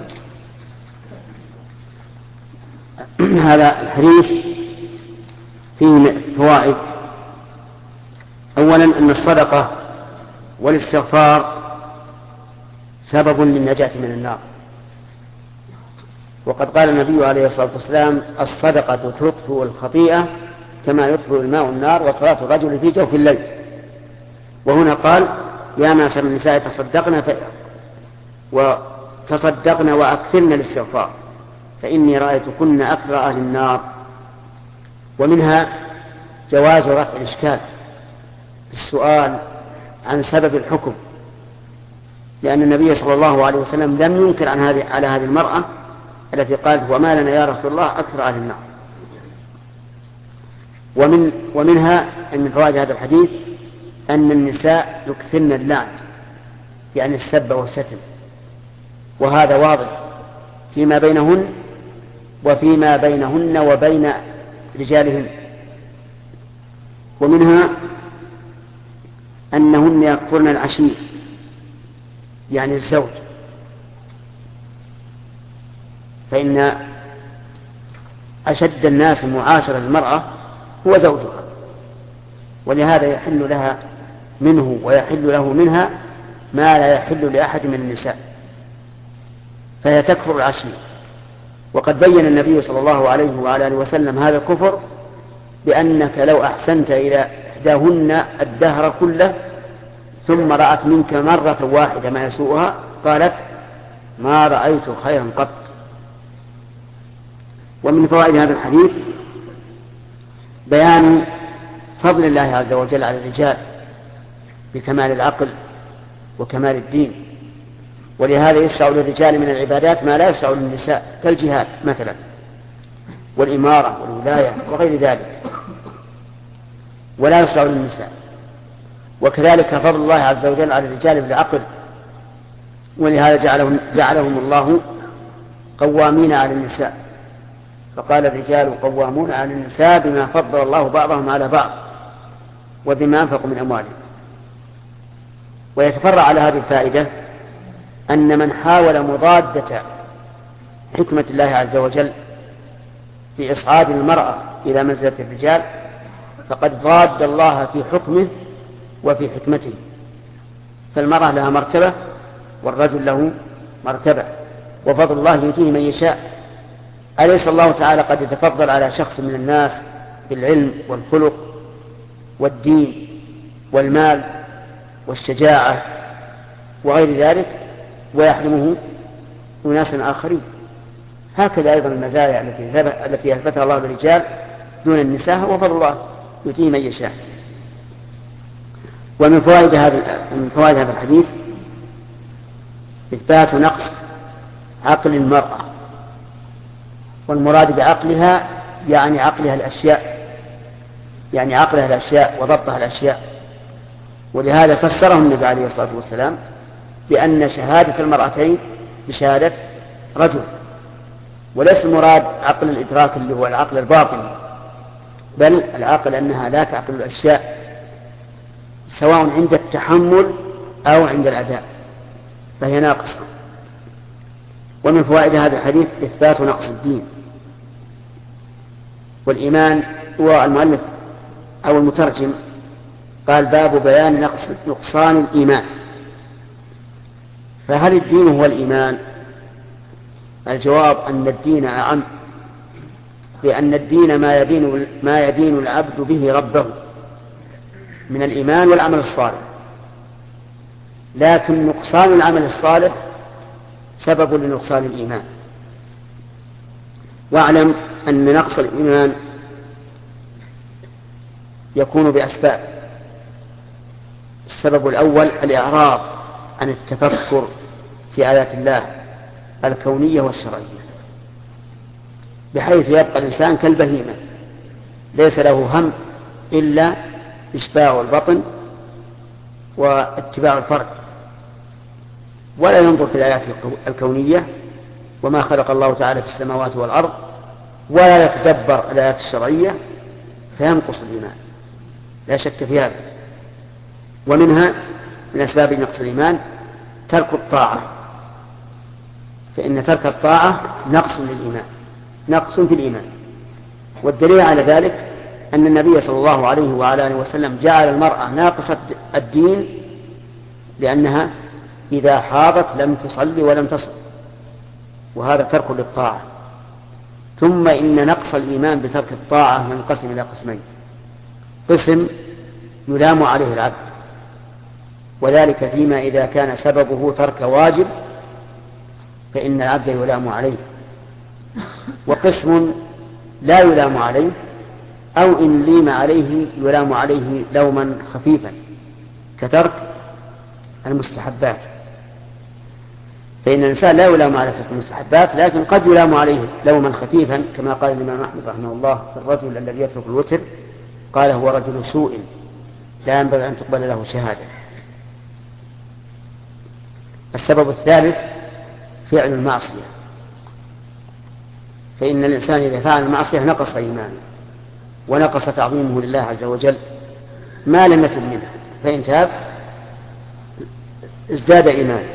هذا الحديث فيه فوائد. أولا أن الصدقة والاستغفار سبب للنجاة من النار، وقد قال النبي عليه الصلاة والسلام الصدقة تطفئ الخطيئة كما يطفئ الماء النار وصلاة الرجل في جوف الليل. وهنا قال يا معشر النساء تصدقن وأكثرن الاستغفار فإني رأيتكن أكثر أهل النار. ومنها جواز رفع الإشكال بالسؤال عن سبب الحكم، لأن النبي صلى الله عليه وسلم لم ينكر على هذه المرأة التي قالت وما لنا يا رسول الله أكثر أهل النار. ومنها أن من فوائد هذا الحديث أن النساء يكثرن اللعن، يعني السب والشتم، وهذا واضح فيما بينهن وفيما بينهن وبين رجالهن. ومنها أنهن يكفرن العشير، يعني الزوج، فإن أشد الناس معاشرة للمرأة هو زوجها، ولهذا يحل لها منه ويحل له منها ما لا يحل لأحد من النساء، فهي تكفر العشير. وقد بين النبي صلى الله عليه وعلى آله وسلم هذا الكفر بأنك لو أحسنت إلى إحداهن الدهر كله ثم رأت منك مرة واحدة ما يسوءها قالت ما رأيت خيرا قط. ومن فوائد هذا الحديث بيان فضل الله عز وجل على الرجال بكمال العقل وكمال الدين، ولهذا يشرع للرجال من العبادات ما لا يشرع للنساء كالجهاد مثلا والإمارة والولاية وغير ذلك، ولا يشرع للنساء. وكذلك فضل الله عز وجل على الرجال بالعقل، ولهذا جعلهم الله قوامين على النساء، فقال الرجال قوامون على النساء بما فضل الله بعضهم على بعض وبما أنفقوا من أموالهم. ويتفرع على هذه الفائدة أن من حاول مضادة حكمة الله عز وجل في إصعاد المرأة إلى منزلة الرجال فقد ضاد الله في حكمه وفي حكمته، فالمرأة لها مرتبة والرجل له مرتبة، وفضل الله يؤتيه من يشاء. أليس الله تعالى قد يتفضل على شخص من الناس بالعلم والخلق والدين والمال والشجاعة وغير ذلك ويحرمه أناس آخرين؟ هكذا أيضا المزايا التي أثبتها الله للرجال دون النساء وفضل الله يؤتيه من يشاء. ومن فوائد هذا الحديث إثبات نقص عقل المرأة، والمراد بعقلها يعني عقلها الأشياء وضبطها الأشياء. ولهذا فسره النبي عليه الصلاة والسلام بأن شهادة المرأتين بشهادة رجل، وليس المراد عقل الإدراك اللي هو العقل الباطن، بل العقل أنها لا تعقل الأشياء سواء عند التحمل أو عند الأداء، فهي ناقصة. ومن فوائد هذا الحديث إثبات نقص الدين والإيمان. والمؤلف أو المترجم قال باب بيان نقصان الإيمان. فهل الدين هو الإيمان؟ الجواب أن الدين أعم، لأن الدين ما يدين العبد به ربه من الإيمان والعمل الصالح، لكن نقصان العمل الصالح سبب لنقصان الإيمان. واعلم أن نقص الإيمان يكون بأسباب. السبب الأول الإعراض عن التفكر في آيات الله الكونية والشرعية، بحيث يبقى الإنسان كالبهيمة ليس له هم إلا إشباع البطن واتباع الفرج، ولا ينظر في الآيات الكونية وما خلق الله تعالى في السماوات والأرض، ولا يتدبر الآيات الشرعية، فينقص الإيمان لا شك في هذا. ومنها من أسباب نقص الإيمان ترك الطاعة، فإن ترك الطاعة نقص للإيمان، نقص في الإيمان. والدليل على ذلك أن النبي صلى الله عليه وعلى آله وسلم جعل المرأة ناقصة الدين لأنها إذا حاضت لم تصلي ولم تصل، وهذا ترك للطاعة. ثم إن نقص الإيمان بترك الطاعة ينقسم إلى قسمين: قسم يلام عليه العبد، وذلك فيما إذا كان سببه ترك واجب فإن العبد يلام عليه، وقسم لا يلام عليه، أو إن ليم عليه يلام عليه لوما خفيفا كترك المستحبات، فإن الإنسان لا يلام على ترك المستحبات، لكن قد يلام عليه لوما خفيفا، كما قال الإمام أحمد رحمه الله في الرجل الذي يترك الوتر، قال: هو رجل سوء لا ينبغي أن تقبل له شهادة. السبب الثالث فعل المعصية، فإن الإنسان إذا فعل المعصية نقص إيمانه ونقص تعظيمه لله عز وجل ما لم يتب منه، فإن تاب ازداد إيمانه.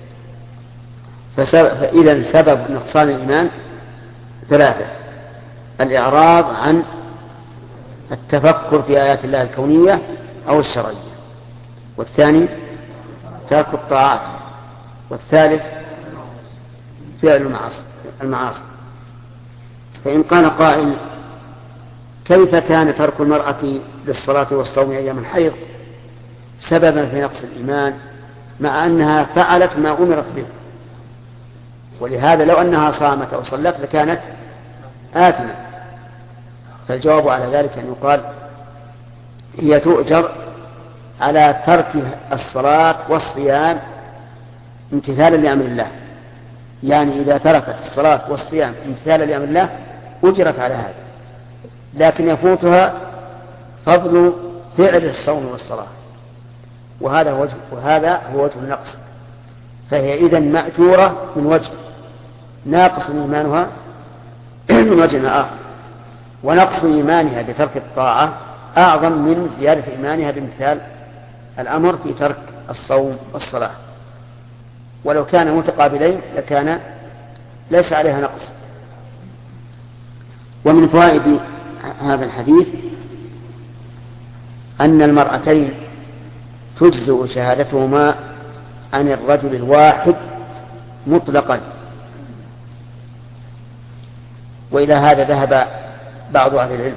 فإذا سبب نقصان الإيمان ثلاثة: الإعراض عن التفكر في آيات الله الكونية أو الشرعية، والثاني ترك الطاعات، والثالث فعل المعاصي. فإن قال قائل: كيف كان ترك المرأة للصلاة والصوم أيام الحيض سببا في نقص الإيمان مع أنها فعلت ما أمرت به؟ ولهذا لو أنها صامت أو صلت لكانت آثمة. فالجواب على ذلك أن يقال: هي تؤجر على ترك الصلاة والصيام امتثالا لأمر الله، يعني إذا تركت الصلاة والصيام امتثالا لأمر الله أجرت على هذا، لكن يفوتها فضل فعل الصوم والصلاة، وهذا هو وجه النقص. فهي إذن مأجورة من وجه، ناقص إيمانها من وجه آخر، ونقص إيمانها بترك الطاعة أعظم من زيادة إيمانها بامتثال الأمر في ترك الصوم والصلاة. ولو كان متقابلين لكان ليس عليها نقص. ومن فوائد هذا الحديث أن المرأتين تجزئ شهادتهما عن الرجل الواحد مطلقا. وإلى هذا ذهب بعض أهل العلم،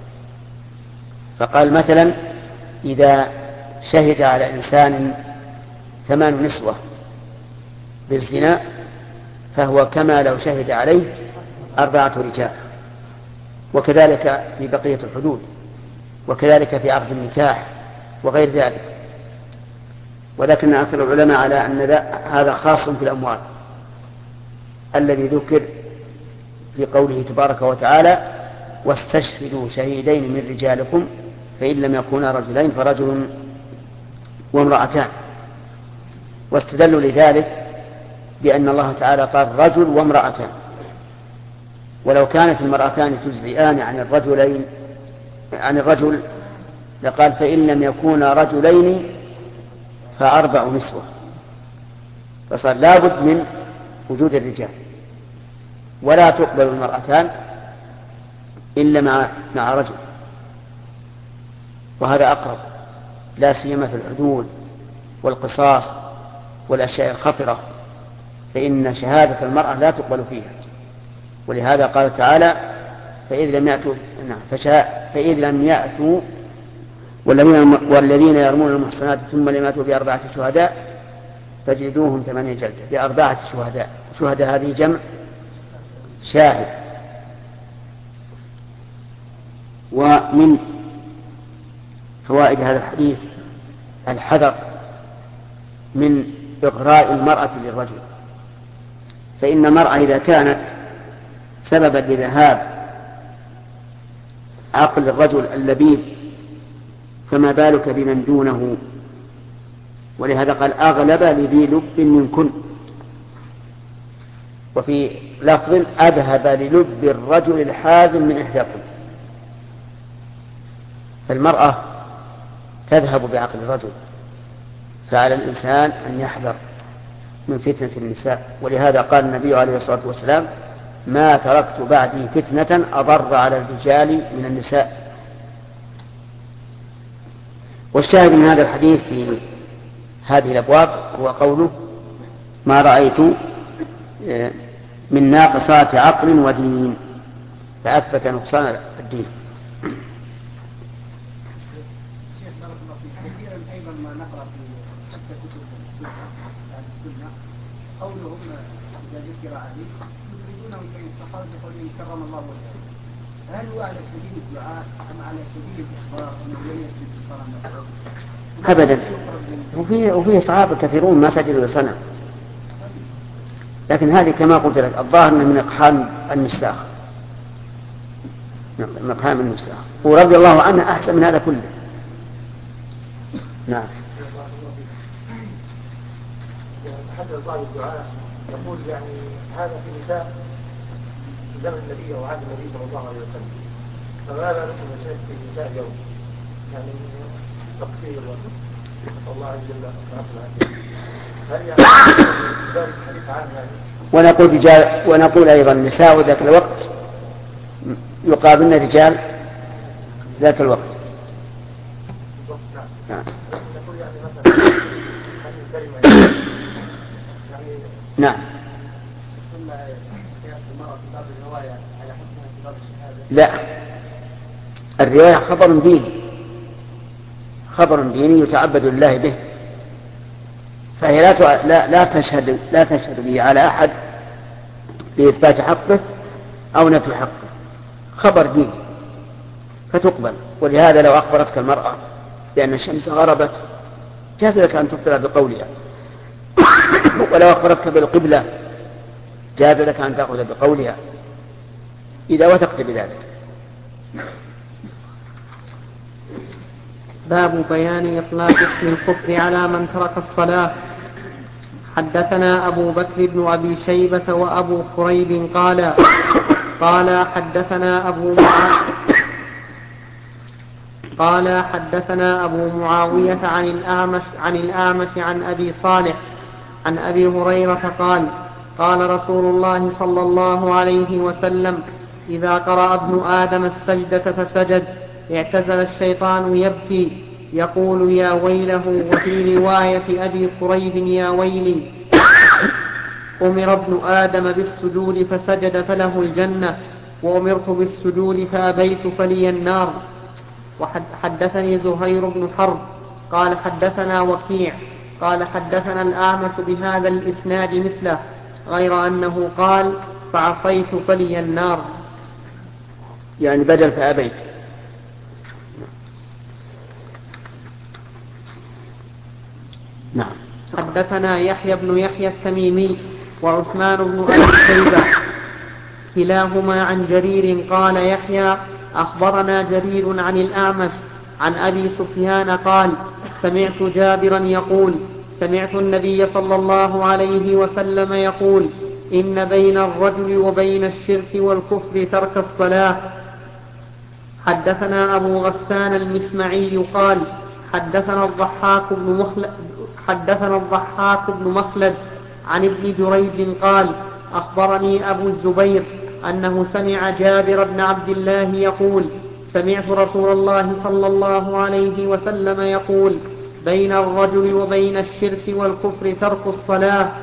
فقال مثلا: إذا شهد على إنسان 8 نسوة بالزنا فهو كما لو شهد عليه 4 رجال، وكذلك في بقية الحدود، وكذلك في عقد النكاح وغير ذلك. ولكن أكثر العلماء على أن هذا خاص في الأموال الذي ذكر في قوله تبارك وتعالى: واستشهدوا شهيدين من رجالكم فإن لم يكونا رجلين فرجل وامرأتان. واستدلوا لذلك بأن الله تعالى قال رجل وامرأتان، ولو كانت المرأتان تجزئان عن الرجل لقال: فإن لم يكونا رجلين ف4 نسوة، فصار لابد من وجود الرجال، ولا تقبل المرأتان إلا مع رجل. وهذا أقرب، لا سيما في الحدود والقصاص والأشياء الخطرة، فإن شهادة المرأة لا تقبل فيها. ولهذا قال تعالى: فإذ لم يأتوا والذين يرمون المحصنات ثم لم يأتوا ب4 شهداء فاجلدوهم 8 جلدة. ب4 شهداء، شهداء هذه جمع شاهد. ومن فوائد هذا الحديث الحذر من إغراء المرأة للرجل، فإن المرأة إذا كانت سببا لذهاب عقل الرجل اللبيب، فما بالك بمن دونه؟ ولهذا قال أغلب لذي لب منكن. وفي لفظ أذهب للب الرجل الحازم من إحداكم. فالمرأة تذهب بعقل الرجل، فعلى الإنسان أن يحذر من فتنة النساء. ولهذا قال النبي عليه الصلاة والسلام: ما تركت بعدي فتنة أضر على الرجال من النساء. والشاهد من هذا الحديث في هذه الأبواب هو قوله: ما رأيت من ناقصات عقل ودين، فأثبت نقصان الدين. شيخ بارك الله فيك، كثيرا أيضا ما نقرأ في حتى كتب السنة قولهم إذا ذكر علي يريدونهم بين الصحابة بقولهم كرم الله وجهه. هل هو على سبيل الدعاء أم على سبيل الإخبار أنه لم يسجد الصلاة نفسه؟ أبدا. وفيه صحابة كثيرون ما سجدوا لصنم، لكن هذه كما قلت لك الظاهر من إقحام النساخ، من إقحام النساخ، ورضي الله عنه أحسن من هذا كله. نعم. تحدث بعض الدعاء يقول يعني هذا في نساء في زمن النبي وعهد النبي صلى الله عليه وسلم، فماذا نحن نشاهد في النساء اليوم؟ يعني تقصير نسأل الله عز وجل العافية. هل يعني ذلك حديث عام يعني؟ ونقول أيضا النساء ذاك الوقت يقابلن رجال ذاك الوقت. نعم. نقول يعني مثلا هذه الكلمة يعني نعم. ثم قياس المرأة في باب الرواية على حكمها في باب الشهادة. لا، الرواية خبر ديني، خبر ديني يتعبد الله به، فهي لا تشهد به على أحد لإثبات حقه أو نفي حقه، خبر ديني فتقبل. ولهذا لو أخبرتك المرأة بأن الشمس غربت جاز لك أن تبتلى بقولها، ولو أخبرتك بالقبلة جاز لك أن تأخذ بقولها إذا وثقت بذلك. باب بيان إطلاق اسم الكفر على من ترك الصلاة. حدثنا أبو بكر بن أبي شيبة وأبو كريب قال حدثنا أبو معاوية عن الأعمش عن أبي صالح عن أبي هريرة قال رسول الله صلى الله عليه وسلم: إذا قرأ ابن آدم السجدة فسجد اعتزل الشيطان يبكي يقول يا ويله. وفي رواية أبي كريب يا ويلي. أمر ابن آدم بالسجود فسجد فله الجنة، وأمرت بالسجود فأبيت فلي النار. وحدثني زهير بن حرب قال حدثنا وكيع قال حدثنا الأعمش بهذا الإسناد مثله، غير أنه قال فعصيت فلي النار، يعني بدل فأبيت. نعم. حدثنا يحيى بن يحيى التميمي وعثمان بن أبي شيبة كلاهما عن جرير قال يحيى أخبرنا جرير عن الأعمش عن أبي سفيان قال سمعت جابرا يقول سمعت النبي صلى الله عليه وسلم يقول: إن بين الرجل وبين الشرك والكفر ترك الصلاة. حدثنا أبو غسان المسمعي قال حدثنا الضحاك بن مخلد عن ابن جريج قال أخبرني أبو الزبير أنه سمع جابر بن عبد الله يقول: سمعت رسول الله صلى الله عليه وسلم يقول: بين الرجل وبين الشرك والكفر ترك الصلاة.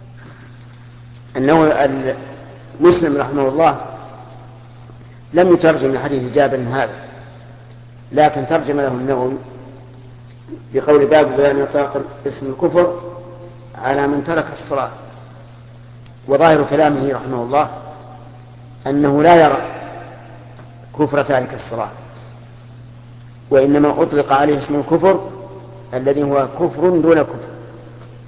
أنه مسلم رحمه الله لم يترجم لحديث جابر هذا، لكن ترجم له النووي بقول باب بيان إطلاق اسم الكفر على من ترك الصلاة. وظاهر كلامه رحمه الله أنه لا يرى كفر تارك الصلاة، وإنما أطلق عليه اسم الكفر الذي هو كفر دون كفر.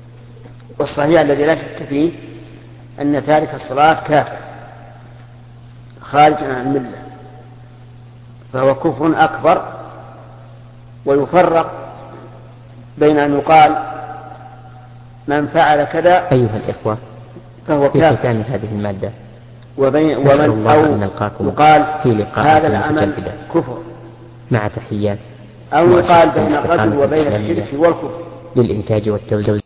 والصحيح الذي لا شك فيه أن تارك الصلاة كافر، خارجا عن الملة فهو كفر أكبر. ويفرق بين أن يقال من فعل كذا أيها الإخوة، فهو في كافر، ختام هذه المادة ومن أو يقال في لقاء هذا العمل متجددة كفر، مع تحيات أو يقال بين مؤسسة الرجل الاستقامة وبين الإسلامية الشرك والكفر. للإنتاج والتوزيع.